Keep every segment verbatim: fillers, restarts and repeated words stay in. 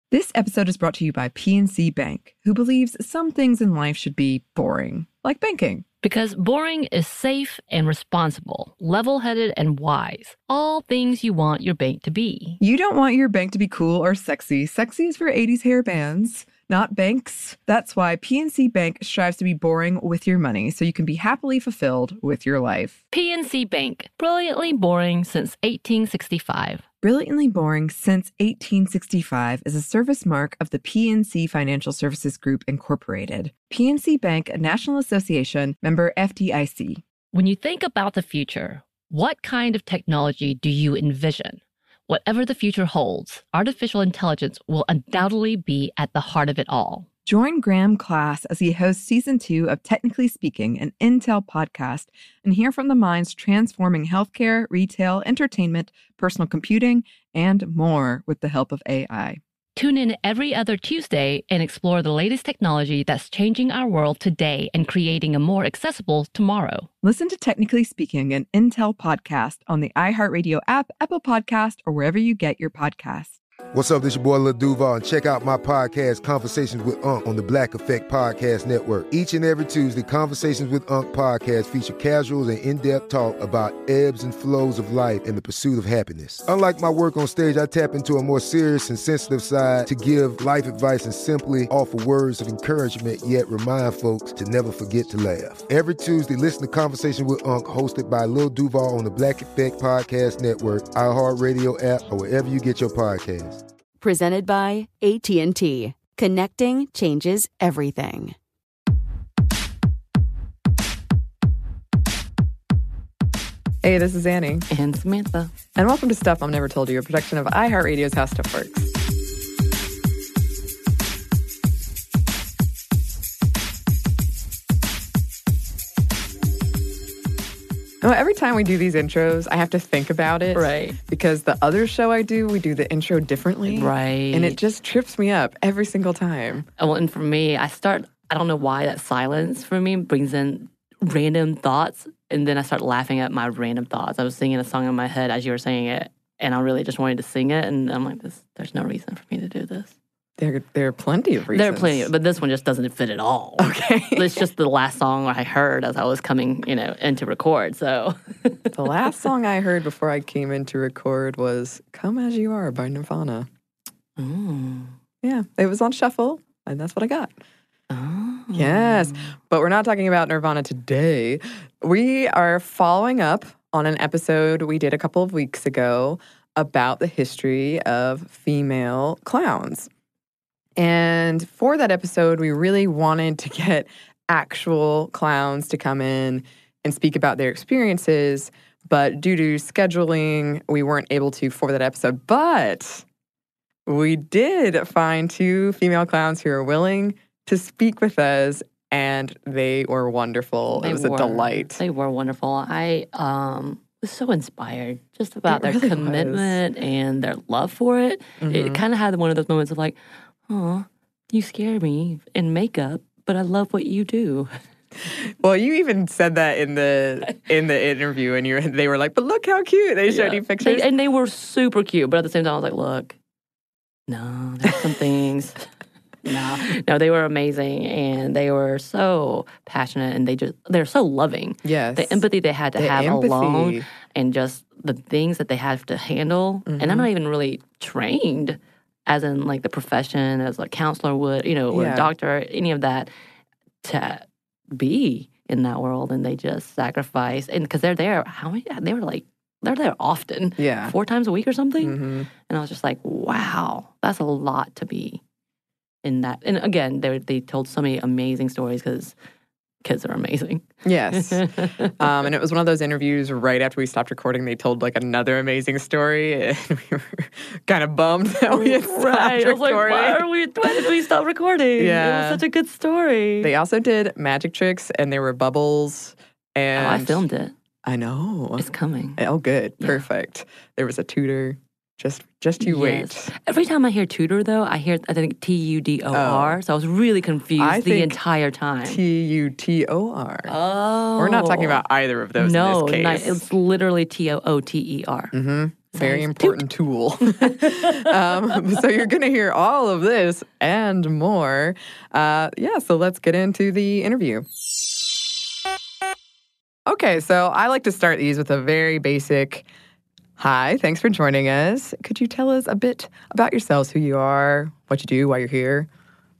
This episode is brought to you by P N C Bank, who believes some things in life should be boring, like banking. Because boring is safe and responsible, level-headed and wise. All things you want your bank to be. You don't want your bank to be cool or sexy. Sexy is for eighties hair bands, not banks. That's why P N C Bank strives to be boring with your money so you can be happily fulfilled with your life. P N C Bank, brilliantly boring since eighteen sixty-five. Brilliantly Boring Since eighteen sixty-five is a service mark of the P N C Financial Services Group, Incorporated. P N C Bank, a National Association, member F D I C. When you think about the future, what kind of technology do you envision? Whatever the future holds, artificial intelligence will undoubtedly be at the heart of it all. Join Graham Class as he hosts season two of Technically Speaking, an Intel podcast, and hear from the minds transforming healthcare, retail, entertainment, personal computing, and more with the help of A I. Tune in every other Tuesday and explore the latest technology that's changing our world today and creating a more accessible tomorrow. Listen to Technically Speaking, an Intel podcast on the iHeartRadio app, Apple Podcast, or wherever you get your podcasts. What's up, this your boy Lil Duval, and check out my podcast, Conversations with Unc, on the Black Effect Podcast Network. Each and every Tuesday, Conversations with Unc podcast feature casual and in-depth talk about ebbs and flows of life and the pursuit of happiness. Unlike my work on stage, I tap into a more serious and sensitive side to give life advice and simply offer words of encouragement, yet remind folks to never forget to laugh. Every Tuesday, listen to Conversations with Unc, hosted by Lil Duval on the Black Effect Podcast Network, iHeartRadio app, or wherever you get your podcasts. Presented by A T and T. Connecting changes everything. Hey, this is Annie. And Samantha. And welcome to Stuff Mom Never Told You, a production of iHeartRadio's How Stuff Works. Well, every time we do these intros, I have to think about it. Right. Because the other show I do, we do the intro differently. Right. And it just trips me up every single time. Well, and for me, I start, I don't know why that silence for me brings in random thoughts. And then I start laughing at my random thoughts. I was singing a song in my head as you were saying it. And I really just wanted to sing it. And I'm like, this, there's no reason for me to do this. There, there are plenty of reasons. There are plenty, but this one just doesn't fit at all. Okay. It's just the last song I heard as I was coming, you know, in to record, so. The last song I heard before I came in to record was Come As You Are by Nirvana. Oh. Yeah, it was on shuffle, and that's what I got. Oh. Yes, but we're not talking about Nirvana today. We are following up on an episode we did a couple of weeks ago about the history of female clowns. And for that episode, we really wanted to get actual clowns to come in and speak about their experiences. But due to scheduling, we weren't able to for that episode. But we did find two female clowns who are willing to speak with us, and they were wonderful. They it was were, a delight. They were wonderful. I um, was so inspired just about It their really commitment was. and their love for it. Mm-hmm. It kind of had one of those moments of like, oh, you scare me in makeup, but I love what you do. Well, you even said that in the in the interview, and you they were like, "But look how cute!" They showed Yeah. you pictures, They, and they were super cute. But at the same time, I was like, "Look, no, there's some things." No, no, they were amazing, and they were so passionate, and they just they're so loving. yes, The empathy they had to The have empathy. alone, and just the things that they have to handle. And Mm-hmm. I'm not even really trained, as in like the profession, as a counselor would, you know, or Yeah. a doctor, any of that, to be in that world. And they just sacrifice, and because they're there, how many? They were like they're there often, yeah. four times a week or something. Mm-hmm. And I was just like, wow, that's a lot to be in that. And again, they they told so many amazing stories because kids are amazing. Yes. um, and it was one of those interviews right after we stopped recording. They told like another amazing story, and we were kind of bummed that we had stopped Right. I was like, recording. why are we? Why did we stop recording? Yeah. It was such a good story. They also did magic tricks, and there were bubbles. And oh, I filmed it. I know. It's coming. Oh, good. Yeah. Perfect. There was a tutor. Just, just you Yes. wait. Every time I hear tutor, though, I hear I think T U D O R. Oh. So I was really confused I the think entire time. T U T O R. oh, We're not talking about either of those no, in this not- case. it's literally T O O T E R. mm-hmm. very important tool. um, so you're going to hear all of this and more. Uh, yeah, so let's get into the interview. Okay, so I like to start these with a very basic, hi, thanks for joining us. Could you tell us a bit about yourselves, who you are, what you do, why you're here?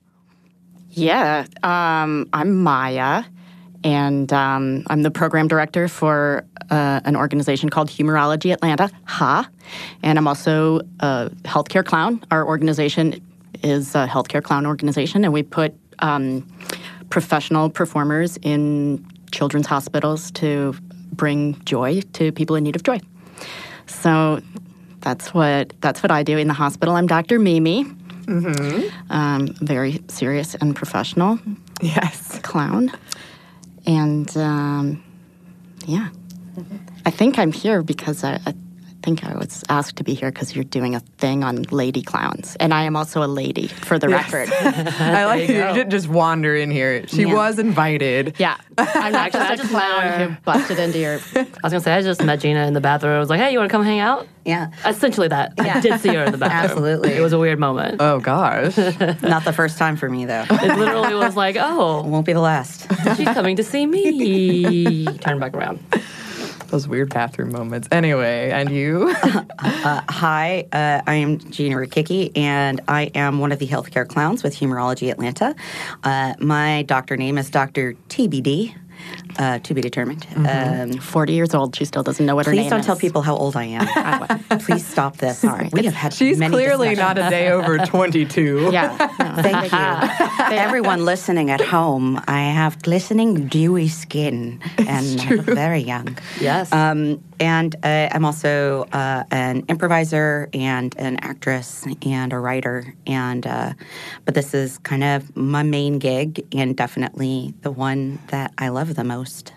Yeah, um, I'm Maya, and um, I'm the program director for uh, an organization called Humorology Atlanta, H A, and I'm also a healthcare clown. Our organization is a healthcare clown organization, and we put um, professional performers in children's hospitals to bring joy to people in need of joy. So that's what that's what I do in the hospital. I'm Doctor Mimi. Mm-hmm. Um, very serious and professional. Yes. Clown. And, um, yeah. I think I'm here because I, I think I was asked to be here because you're doing a thing on lady clowns. And I am also a lady, for the Yes. record. I like you, you didn't just wander in here. She Yeah. was invited. Yeah. I'm not Actually, I just a just clown met her. who busted into your... I was gonna say I just met Gina in the bathroom. I was like, "Hey, you want to come hang out?" Yeah, Essentially that. I did see her in the bathroom. Absolutely. It was a weird moment. Oh, gosh. not the first time for me, though. It literally was like, "Oh, Won't be the last. she's coming to see me." Turn back around. Those weird bathroom moments. Anyway, and you? Uh, hi, uh, I am Gina Rikicki, and I am one of the healthcare clowns with Humorology Atlanta. Uh, my doctor name is Doctor T B D, uh, to be determined. Mm-hmm. Um, forty years old. She still doesn't know what her please name don't is. tell people how old I am. Please stop this. Sorry. We have had She's many clearly discussions. not a day over twenty-two. Yeah. No, Thank you. Everyone listening at home, I have glistening, dewy skin, and I look very young. Yes. Um, and uh, I'm also uh, an improviser and an actress and a writer. And uh, but this is kind of my main gig, and definitely the one that I love the most.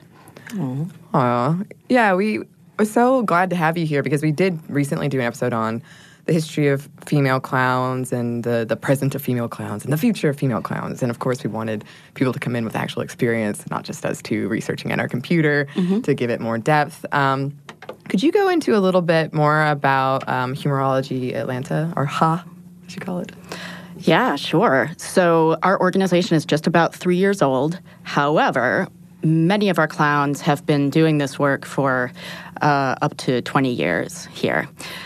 Aw. Yeah, we were so glad to have you here because we did recently do an episode on the history of female clowns and the, the present of female clowns and the future of female clowns. And of course, we wanted people to come in with actual experience, not just us two researching at our computer to give it more depth. Um, could you go into a little bit more about um, Humorology Atlanta, or H A, as you call it? Yeah, sure. So our organization is just about three years old. However, many of our clowns have been doing this work for uh, up to twenty years here.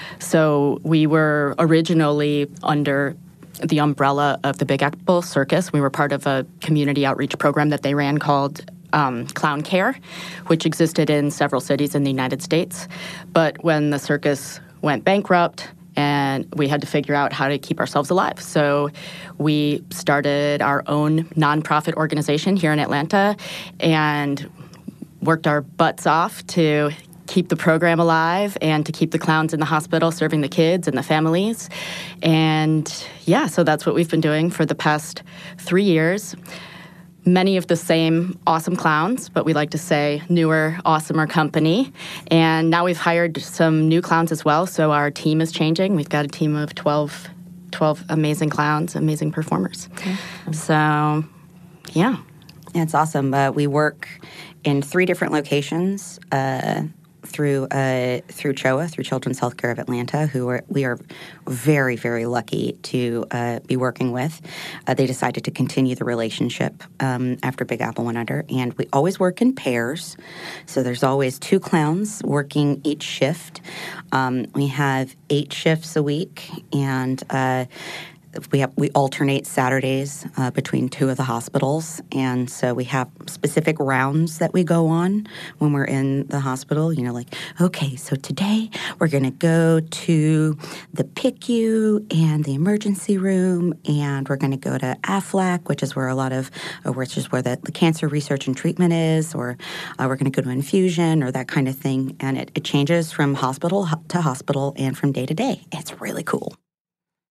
So we were originally under the umbrella of the Big Apple Circus. We were part of a community outreach program that they ran called um, Clown Care, which existed in several cities in the United States. But when the circus went bankrupt, and we had to figure out how to keep ourselves alive. So we started our own nonprofit organization here in Atlanta and worked our butts off to keep the program alive and to keep the clowns in the hospital serving the kids and the families. And yeah, so that's what we've been doing for the past three years. Many of the same awesome clowns, but we like to say newer, awesomer company. And now we've hired some new clowns as well, so our team is changing. We've got a team of twelve, twelve amazing clowns, amazing performers. Okay. So, yeah. It's awesome. Uh, we work in three different locations uh, through uh, through C H O A, through Children's Healthcare of Atlanta, who are, we are very, very lucky to uh, be working with. Uh, they decided to continue the relationship um, after Big Apple went under, and we always work in pairs. So there's always two clowns working each shift. Um, we have eight shifts a week, and uh, We have we alternate Saturdays uh, between two of the hospitals, and so we have specific rounds that we go on when we're in the hospital. You know, like, okay, so today we're going to go to the P I C U and the emergency room, and we're going to go to A F L A C, which is where a lot of, uh, which is where the, the cancer research and treatment is, or uh, we're going to go to infusion or that kind of thing, and it, it changes from hospital to hospital and from day to day. It's really cool.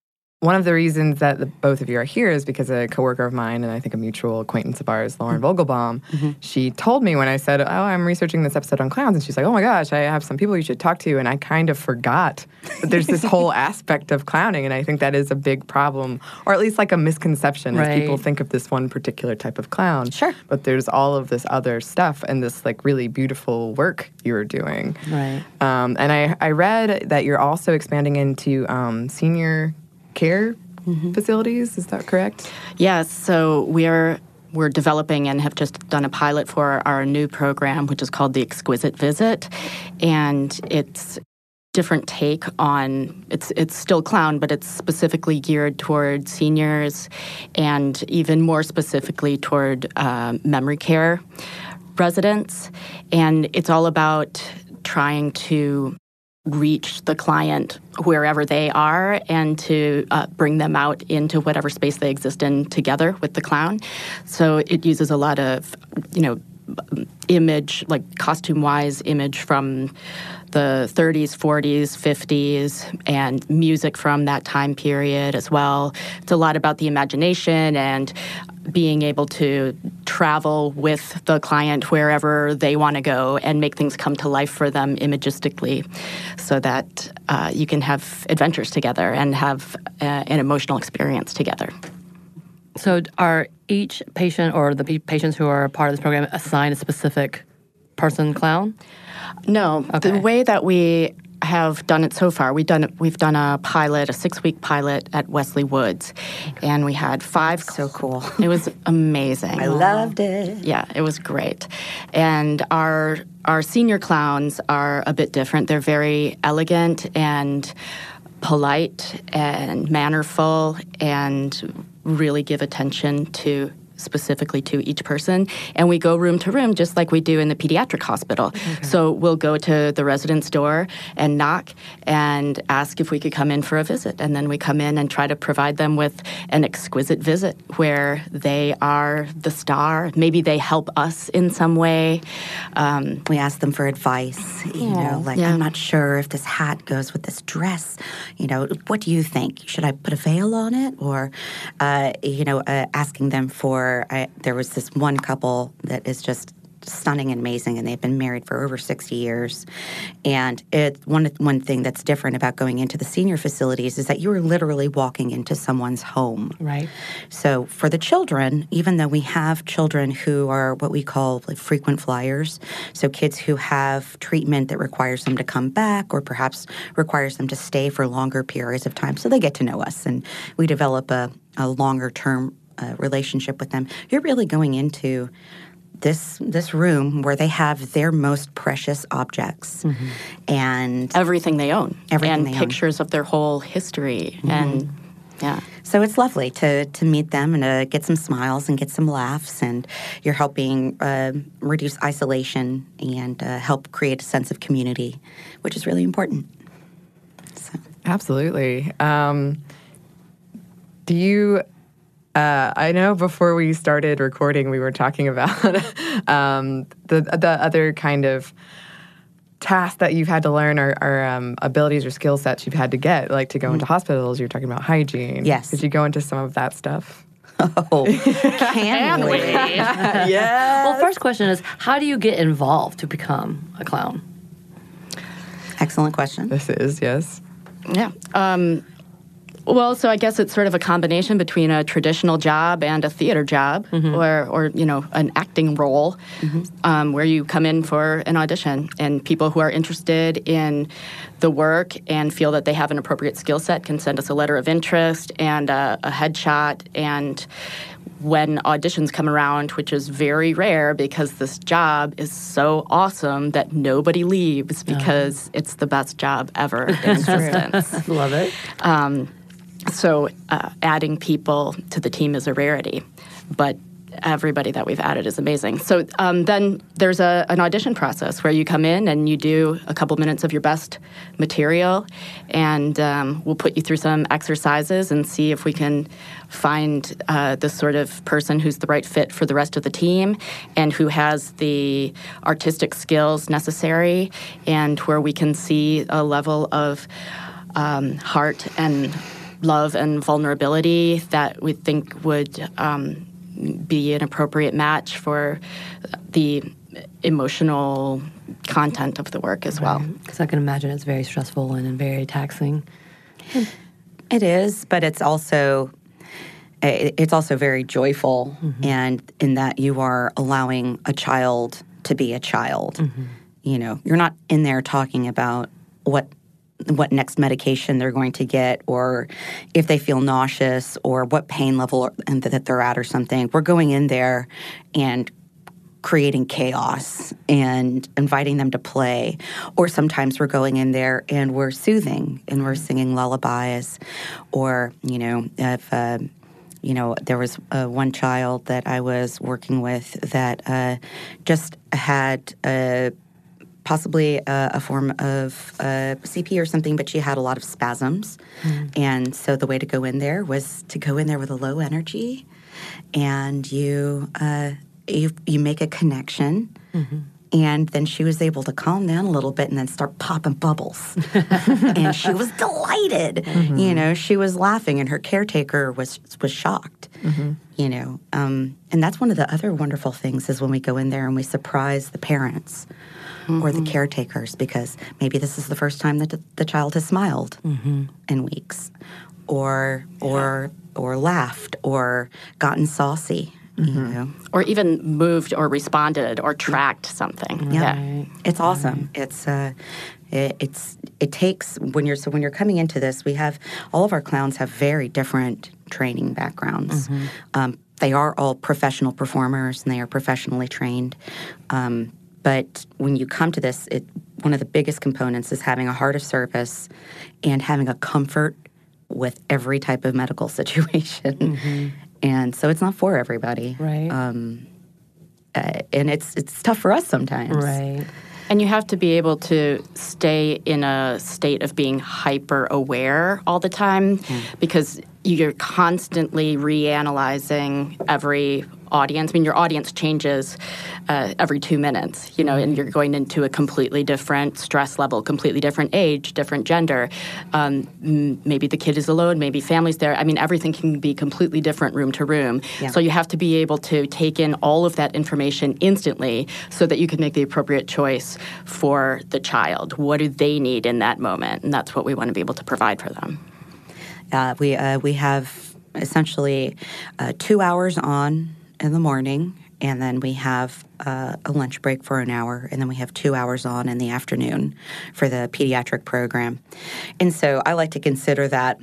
one of the reasons that the, both of you are here is because a coworker of mine, and I think a mutual acquaintance of ours, Lauren Vogelbaum, mm-hmm. she told me when I said, oh, I'm researching this episode on clowns, and she's like, oh my gosh, I have some people you should talk to, and I kind of forgot that there's this whole aspect of clowning, and I think that is a big problem, or at least like a misconception, right. as people think of this one particular type of clown. Sure. But there's all of this other stuff and this like really beautiful work you're doing. Right. Um, and I, I read that you're also expanding into um, senior care mm-hmm. facilities. Is that correct? Yes. So we're we're developing and have just done a pilot for our new program, which is called the Exquisite Visit, and it's different take on it's it's still clown, but it's specifically geared toward seniors, and even more specifically toward uh, memory care residents, and it's all about trying to reach the client wherever they are and to uh, bring them out into whatever space they exist in together with the clown. So it uses a lot of, you know, image, like costume-wise image from the thirties, forties, fifties, and music from that time period as well. It's a lot about the imagination and being able to travel with the client wherever they want to go and make things come to life for them imagistically so that uh, you can have adventures together and have uh, an emotional experience together. So are each patient or the patients who are a part of this program assigned a specific person clown? No. Okay. The way that we have done it so far, we've done we've done a pilot, a six-week pilot at Wesley Woods, and we had five. So cool. It was amazing. I loved it. Yeah, it was great. And our our senior clowns are a bit different. They're very elegant and polite and mannerful and really give attention to specifically to each person. And we go room to room just like we do in the pediatric hospital. Okay. So we'll go to the resident's door and knock and ask if we could come in for a visit. And then we come in and try to provide them with an exquisite visit where they are the star. Maybe they help us in some way. Um, we ask them for advice, you yeah, know, like, yeah. I'm not sure if this hat goes with this dress. You know, what do you think? Should I put a veil on it? Or, uh, you know, uh, asking them for I, there was this one couple that is just stunning and amazing, and they've been married for over sixty years. And it, one one thing that's different about going into the senior facilities is that you are literally walking into someone's home. Right. So for the children, even though we have children who are what we call like frequent flyers, so kids who have treatment that requires them to come back or perhaps requires them to stay for longer periods of time, so they get to know us, and we develop a, a longer-term uh, relationship with them. You're really going into this this room where they have their most precious objects mm-hmm. and everything they own, everything and they pictures own. of their whole history, mm-hmm. and yeah. So it's lovely to to meet them and to get some smiles and get some laughs, and you're helping uh, reduce isolation and uh, help create a sense of community, which is really important. So. Absolutely. Um, do you? Uh, I know before we started recording, we were talking about um, the the other kind of tasks that you've had to learn or, or um, abilities or skill sets you've had to get, like to go mm-hmm. into hospitals. You're talking about hygiene. Yes. Did you go into some of that stuff? Oh, can we? Yes. Well, first question is, how do you get involved to become a clown? Excellent question. This is, yes. Yeah. Um, Well, so I guess it's sort of a combination between a traditional job and a theater job, mm-hmm. or, or you know, an acting role, mm-hmm. um, where you come in for an audition, and people who are interested in the work and feel that they have an appropriate skill set can send us a letter of interest and a, a headshot. And when auditions come around, which is very rare because this job is so awesome that nobody leaves because oh. it's the best job ever in existence. Love it. Um, So uh, adding people to the team is a rarity, but everybody that we've added is amazing. So um, then there's a, an audition process where you come in and you do a couple minutes of your best material, and um, we'll put you through some exercises and see if we can find uh, the sort of person who's the right fit for the rest of the team and who has the artistic skills necessary, and where we can see a level of um, heart and love and vulnerability that we think would um, be an appropriate match for the emotional content of the work as well. Because I can imagine it's very stressful and very taxing. It is, but it's also it's also very joyful, mm-hmm. and in that you are allowing a child to be a child. Mm-hmm. You know, you're not in there talking about what what next medication they're going to get, or if they feel nauseous, or what pain level that they're at or something. We're going in there and creating chaos and inviting them to play. Or sometimes we're going in there and we're soothing and we're singing lullabies. Or, you know, if, uh, you know, there was uh, one child that I was working with that uh, just had a possibly a, a form of uh, C P or something, but she had a lot of spasms. Mm. And so the way to go in there was to go in there with a low energy, and you uh, you, you make a connection, mm-hmm. and then she was able to calm down a little bit and then start popping bubbles. And she was delighted. Mm-hmm. You know, she was laughing, and her caretaker was was shocked. Mm-hmm. You know, um, and that's one of the other wonderful things is when we go in there and we surprise the parents. Mm-hmm. Or the caretakers, because maybe this is the first time that the child has smiled mm-hmm. in weeks, or or yeah. or laughed, or gotten saucy, mm-hmm. you know, or even moved, or responded, or tracked something. Yeah, yeah. It's awesome. Right. It's uh, it, it's it takes when you're so when you're coming into this, we have all of our clowns have very different training backgrounds. Mm-hmm. Um, they are all professional performers, and they are professionally trained. Um, But when you come to this, it, one of the biggest components is having a heart of service and having a comfort with every type of medical situation. Mm-hmm. And so it's not for everybody. Right. Um, uh, and it's it's tough for us sometimes. Right. And you have to be able to stay in a state of being hyper aware all the time mm. because you're constantly reanalyzing every audience. I mean, your audience changes uh, every two minutes, you know, and you're going into a completely different stress level, completely different age, different gender. Um, maybe the kid is alone, maybe family's there. I mean, everything can be completely different room to room. Yeah. So you have to be able to take in all of that information instantly so that you can make the appropriate choice for the child. What do they need in that moment? And that's what we want to be able to provide for them. Uh, we uh, we have essentially uh, two hours on in the morning, and then we have uh, a lunch break for an hour, and then we have two hours on in the afternoon for the pediatric program. And so I like to consider that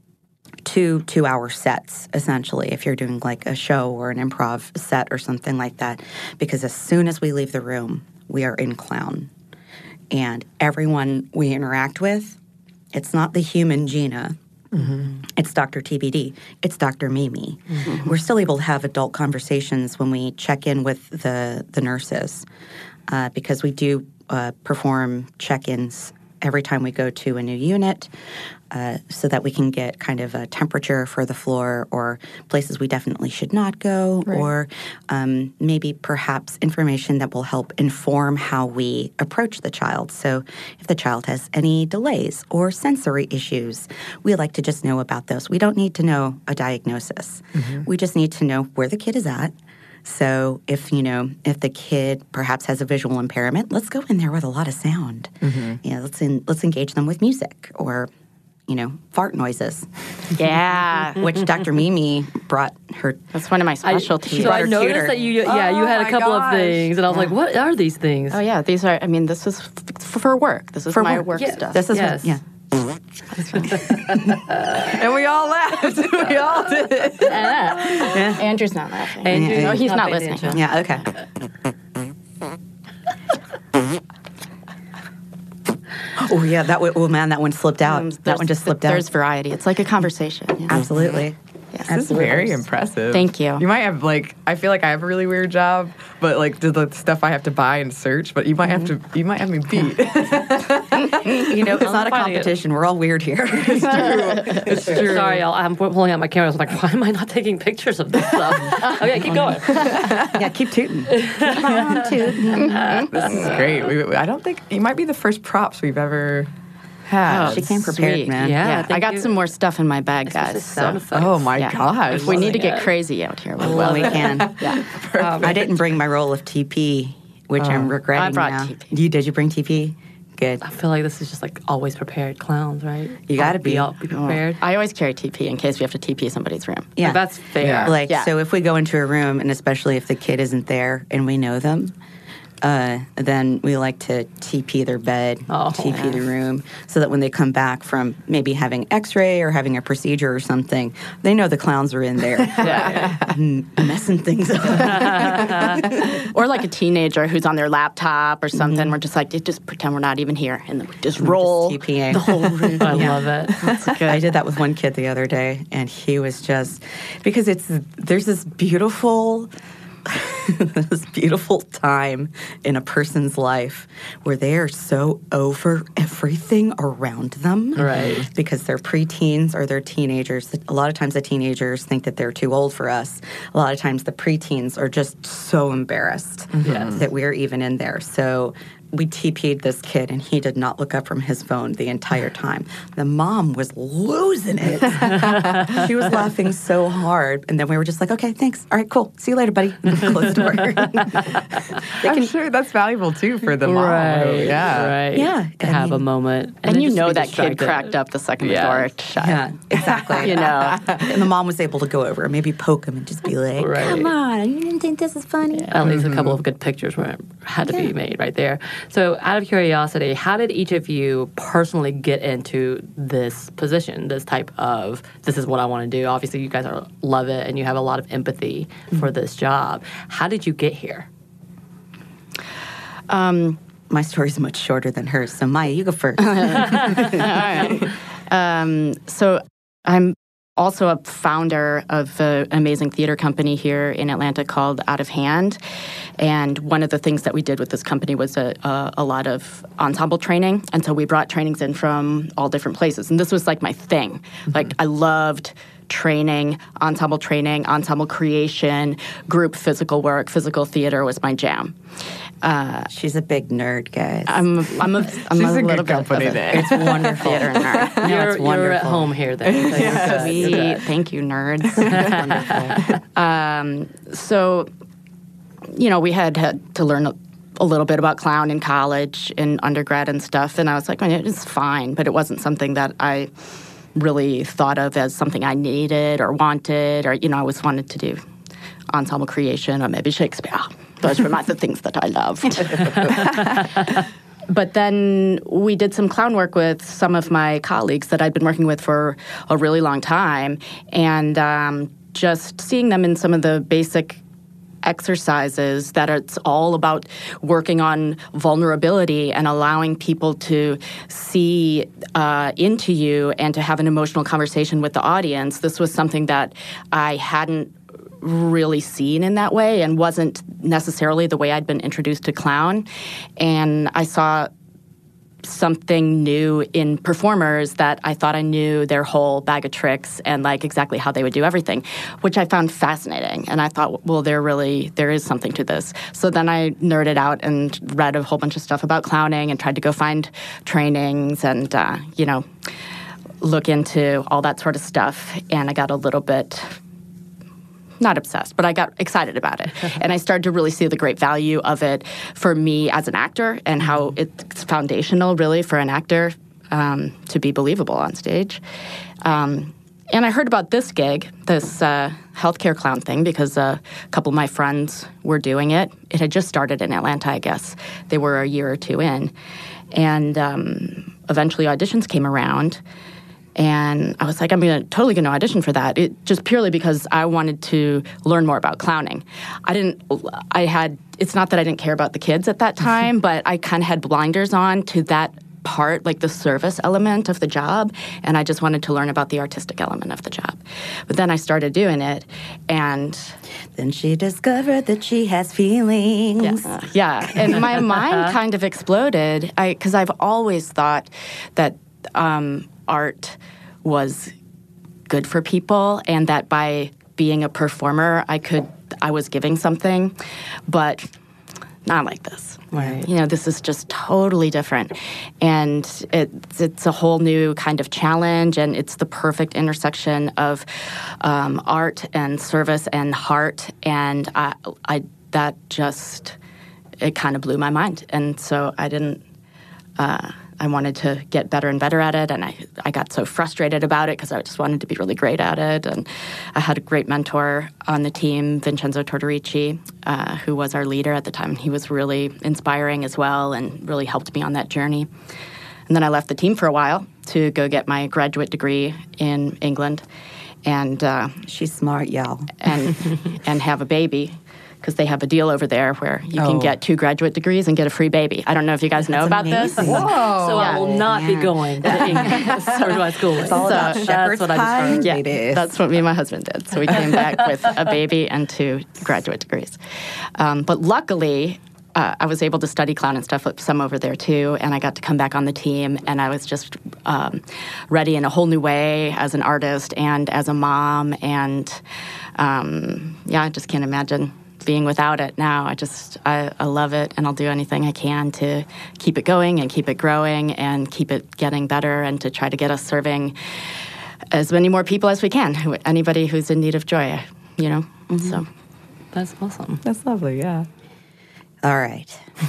two two-hour sets, essentially, if you're doing like a show or an improv set or something like that, because as soon as we leave the room, we are in clown. And everyone we interact with, it's not the human Gina. Mm-hmm. It's Doctor T B D. It's Doctor Mimi. Mm-hmm. We're still able to have adult conversations when we check in with the, the nurses uh, because we do uh, perform check-ins every time we go to a new unit uh, so that we can get kind of a temperature for the floor or places we definitely should not go, right. or um, maybe perhaps information that will help inform how we approach the child. So if the child has any delays or sensory issues, we like to just know about those. We don't need to know a diagnosis. Mm-hmm. We just need to know where the kid is at. So if, you know, if the kid perhaps has a visual impairment, let's go in there with a lot of sound. Mm-hmm. You know, let's in, let's engage them with music or, you know, fart noises. Yeah. Which Doctor Mimi brought her. That's one of my specialties. I, so I noticed cuter. that you, yeah, you had oh a couple gosh. of things, and I was yeah. like, what are these things? Oh, yeah. These are, I mean, this is f- for work. This is for my work, work yeah. stuff. This is, yes. what, yeah. And we all laughed. We all did. Yeah. Yeah. Andrew's not laughing. Andrew's no, he's not not paying listening. attention. Yeah, okay. Oh, yeah, that one, oh, man, that one slipped out. Um, that one just slipped there's out. There's variety. It's like a conversation. Yeah. Absolutely. Yes. This is very impressive. Thank you. You might have, like, I feel like I have a really weird job, but, like, the, the stuff I have to buy and search, but you might have to, you might have me beat. You know, it's not a competition. It. We're all weird here. It's true. It's true. Sorry, y'all. I'm pulling out my camera. I was like, why am I not taking pictures of this stuff? Okay, keep going. Yeah, keep tooting. Keep on tooting. This is great. We, I don't think, you might be the first props we've ever has. She came prepared, Sweet. man. Yeah, Yeah, thank I got you. some more stuff in my bag, Especially guys. sound so- effects. Oh my yeah. gosh. If we need to Loving get it. crazy out here, we will. Well, we can. Yeah. Um, I didn't bring my roll of T P, which I'm regretting I brought now. T P. You did? You bring T P? Good. I feel like this is just like always prepared clowns, right? You gotta Al- be. all- be prepared. I always carry T P in case we have to T P somebody's room. Yeah, That's fair. Yeah. Like, Yeah. so if we go into a room, and especially if the kid isn't there and we know them, uh, then we like to T P their bed, Oh. T P the room, so that when they come back from maybe having X-ray or having a procedure or something, they know the clowns are in there, m- messing things up. Or like a teenager who's on their laptop or something. We're just like, just pretend we're not even here, and then we just roll Just TPing. the whole room. I love it. I did that with one kid the other day, and he was just because it's there's this beautiful. this beautiful time in a person's life where they are so over everything around them. Right. Because they're preteens or they're teenagers. A lot of times the teenagers think that they're too old for us. A lot of times the preteens are just so embarrassed Yes. that we're even in there. So we T P'd this kid, and he did not look up from his phone the entire time. The mom was losing it. She was laughing so hard. And then we were just like, okay, thanks. All right, cool. See you later, buddy. And close the door. I'm sure that's valuable too for the mom. Right. Yeah. Right. Yeah, To I have a mean- moment. And then you just know be that kid distracted. cracked up the second Yeah. the door shut. Yeah, exactly. You know. And the mom was able to go over and maybe poke him and just be like, Right. come on, you didn't think this is funny? At least a couple of good pictures were had to be made right there. So, out of curiosity, how did each of you personally get into this position, this type of this is what I want to do? Obviously, you guys are love it and you have a lot of empathy for this job. How did you get here? Um, My story's much shorter than hers, so Maya, you go first. Um, so I'm also a founder of a, an amazing theater company here in Atlanta called Out of Hand. And one of the things that we did with this company was a, a, a lot of ensemble training. And so we brought trainings in from all different places. And this was like my thing. Mm-hmm. Like I loved training, ensemble training, ensemble creation, group physical work, physical theater was my jam. Uh, She's a big nerd, guys. I'm, I'm a, I'm She's a, a little good bit company of a then. It's wonderful. theater nerd. No, you're, it's you're wonderful. at home here then. So you're good. You're Sweet. good. Thank you, nerds. um, so, you know, we had had to learn a, a little bit about clown in college, in undergrad and stuff, and I was like, well, it's fine, but it wasn't something that I really thought of as something I needed or wanted, or, you know, I always wanted to do ensemble creation or maybe Shakespeare. Those were not the things that I loved. But then we did some clown work with some of my colleagues that I'd been working with for a really long time. And um, just seeing them in some of the basic exercises that it's all about working on vulnerability and allowing people to see uh, into you and to have an emotional conversation with the audience. This was something that I hadn't really seen in that way and wasn't necessarily the way I'd been introduced to clown. And I saw something new in performers that I thought I knew their whole bag of tricks and like exactly how they would do everything, which I found fascinating. And I thought, well, there really, there is something to this. So then I nerded out and read a whole bunch of stuff about clowning and tried to go find trainings and, uh, you know, look into all that sort of stuff. And I got a little bit... not obsessed, but I got excited about it. And I started to really see the great value of it for me as an actor and how it's foundational, really, for an actor um, to be believable on stage. Um, and I heard about this gig, this uh, healthcare clown thing, because a couple of my friends were doing it. It had just started in Atlanta, I guess. They were a year or two in. And um, eventually auditions came around. And I was like, I'm gonna totally going to audition for that. It just purely because I wanted to learn more about clowning. I didn't. I had. It's not that I didn't care about the kids at that time, but I kind of had blinders on to that part, like the service element of the job, and I just wanted to learn about the artistic element of the job. But then I started doing it, and then she discovered that she has feelings. yeah, yeah. And my mind kind of exploded. I because I've always thought that. Um, art was good for people and that by being a performer I could I was giving something, but not like this. Right. You know, this is just totally different. And it's, it's a whole new kind of challenge, and it's the perfect intersection of um, art and service and heart. And I, I that just, it kind of blew my mind. And so I didn't, uh, I wanted to get better and better at it, and I, I got so frustrated about it because I just wanted to be really great at it. And I had a great mentor on the team, Vincenzo Tortorici, uh, who was our leader at the time. He was really inspiring as well and really helped me on that journey. And then I left the team for a while to go get my graduate degree in England, and uh, She's smart, y'all. and and have a baby. Because they have a deal over there where you can Oh. get two graduate degrees and get a free baby. I don't know if you guys know about amazing. this. Whoa. So I will not be Yeah. going to England or to my school. It's all about So shepherd's that's what I just pie. heard. Yeah, babies. that's what me and my husband did. So we came back with a baby and two graduate degrees. Um, but luckily, uh, I was able to study clown and stuff with some over there too, and I got to come back on the team, and I was just um, ready in a whole new way as an artist and as a mom, and um, yeah, I just can't imagine being without it now. I just, I, I love it, and I'll do anything I can to keep it going and keep it growing and keep it getting better, and to try to get us serving as many more people as we can, who- anybody who's in need of joy, you know? So That's awesome. That's lovely, yeah. All right.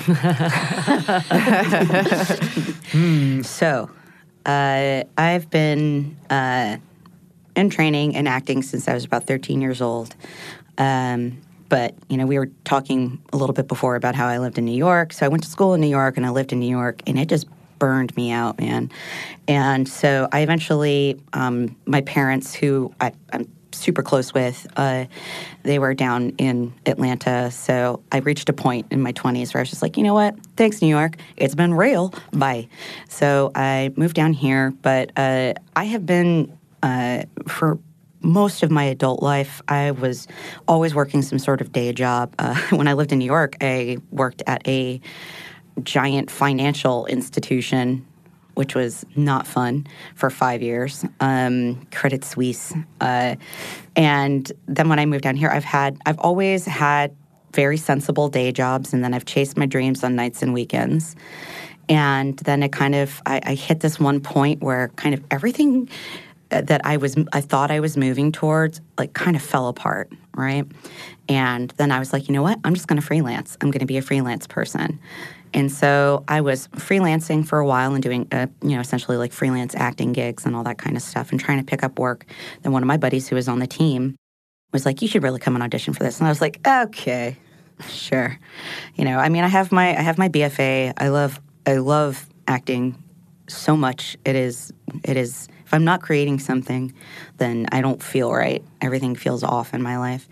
So, uh, I've been uh, in training and acting since I was about thirteen years old. Um, but, you know, we were talking a little bit before about how I lived in New York. So I went to school in New York, and I lived in New York, and it just burned me out, man. And so I eventually, um, my parents, who I, I'm super close with, uh, they were down in Atlanta. So I reached a point in my twenties where I was just like, you know what? Thanks, New York. It's been real. Bye. So I moved down here, but uh, I have been, uh, for most of my adult life, I was always working some sort of day job. Uh, when I lived in New York, I worked at a giant financial institution, which was not fun, for five years, um, Credit Suisse. Uh, and then when I moved down here, I've had, I've always had very sensible day jobs, and then I've chased my dreams on nights and weekends. And then it kind of, I, I hit this one point where kind of everything that I was, I thought I was moving towards, like, kind of fell apart, right? And then I was like, you know what? I'm just going to freelance. I'm going to be a freelance person. And so I was freelancing for a while and doing, uh, you know, essentially like freelance acting gigs and all that kind of stuff, and trying to pick up work. Then one of my buddies who was on the team was like, you should really come and audition for this. And I was like, okay, sure. You know, I mean, I have my, I have my B F A. I love, I love acting so much. It is, it is, if I'm not creating something, then I don't feel right. Everything feels off in my life.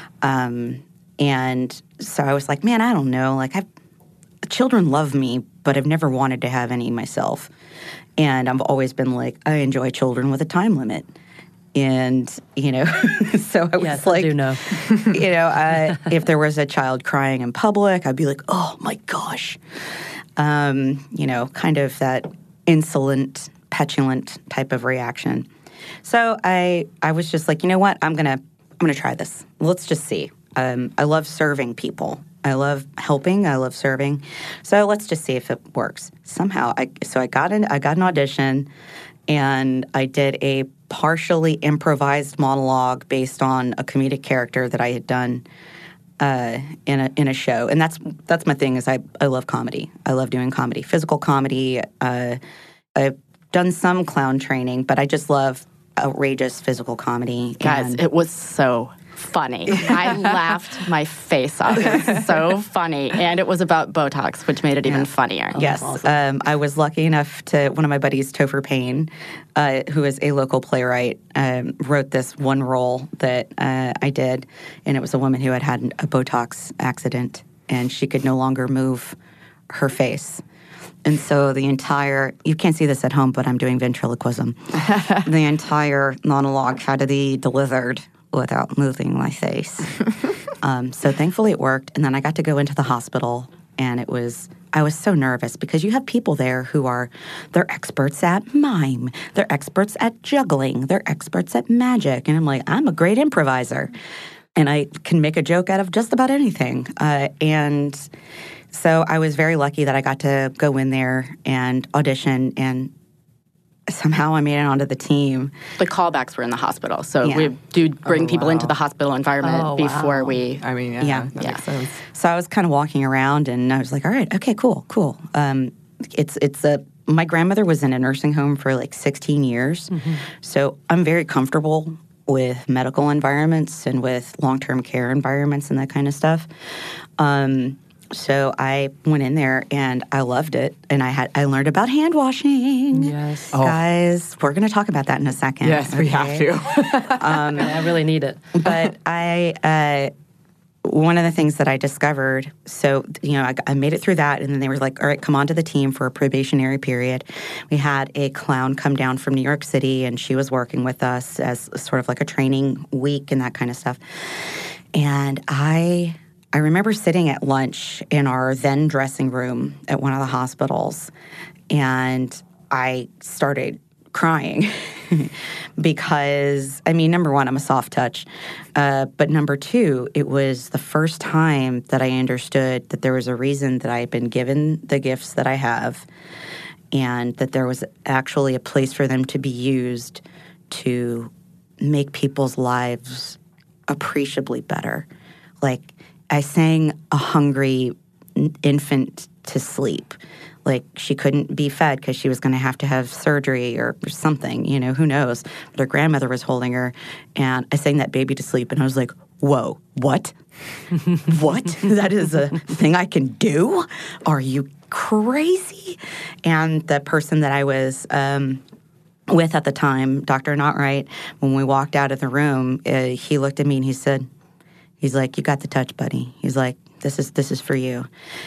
Um, and so I was like, man, I don't know. Like, I've, children love me, but I've never wanted to have any myself. And I've always been like, I enjoy children with a time limit. And, you know, so I was Yes, I like, do know. you know, I, if there was a child crying in public, I'd be like, oh my gosh. Um, you know, kind of that insolent, petulant type of reaction. So I, I was just like, you know what? I'm gonna, I'm gonna try this. Let's just see. Um, I love serving people. I love helping. I love serving. So let's just see if it works. Somehow, I so I got an I got an audition, and I did a partially improvised monologue based on a comedic character that I had done uh, in a in a show. And that's that's my thing. Is I I love comedy. I love doing comedy, physical comedy. Uh, I've done some clown training, but I just love outrageous physical comedy. Guys, And it was so funny. I laughed my face off. It was so funny. And it was about Botox, which made it even funnier. Yes, um, I was lucky enough to, one of my buddies, Topher Payne, uh, who is a local playwright, um, wrote this one role that uh, I did, and it was a woman who had had a Botox accident, and she could no longer move her face. And so the entire, you can't see this at home, but I'm doing ventriloquism. The entire monologue had to be delivered without moving my face. um, so thankfully it worked. And then I got to go into the hospital, and it was, I was so nervous because you have people there who are, they're experts at mime. They're experts at juggling. They're experts at magic. And I'm like, I'm a great improviser. And I can make a joke out of just about anything. Uh, and So I was very lucky that I got to go in there and audition, and somehow I made it onto the team. The callbacks were in the hospital, so Yeah. we do bring Oh, people wow. into the hospital environment Oh, before wow. we. I mean, yeah, Yeah. that Yeah. makes sense. So I was kind of walking around, and I was like, all right, okay, cool, cool. Um, it's it's a my grandmother was in a nursing home for like sixteen years, Mm-hmm. so I'm very comfortable with medical environments and with long-term care environments and that kind of stuff. Um, so I went in there and I loved it, and I had I learned about hand washing. Yes. Oh. Guys, we're going to talk about that in a second. Yes, we have okay? to. I really need it. But I, uh, one of the things that I discovered, so, you know, I, I made it through that, and then they were like, all right, come on to the team for a probationary period. We had a clown come down from New York City, and she was working with us as sort of like a training week and that kind of stuff. And I... I remember sitting at lunch in our then dressing room at one of the hospitals, and I started crying because, I mean, number one, I'm a soft touch. Uh, but number two, it was the first time that I understood that there was a reason that I had been given the gifts that I have, and that there was actually a place for them to be used to make people's lives appreciably better. Like, I sang a hungry n- infant to sleep. Like, she couldn't be fed because she was going to have to have surgery or, or something, you know, who knows. But her grandmother was holding her, and I sang that baby to sleep, and I was like, whoa, what? What? That is a thing I can do? Are you crazy? And the person that I was um, with at the time, Doctor Notwright, when we walked out of the room, uh, he looked at me and he said, he's like, you got the touch, buddy. He's like, this is this is for you.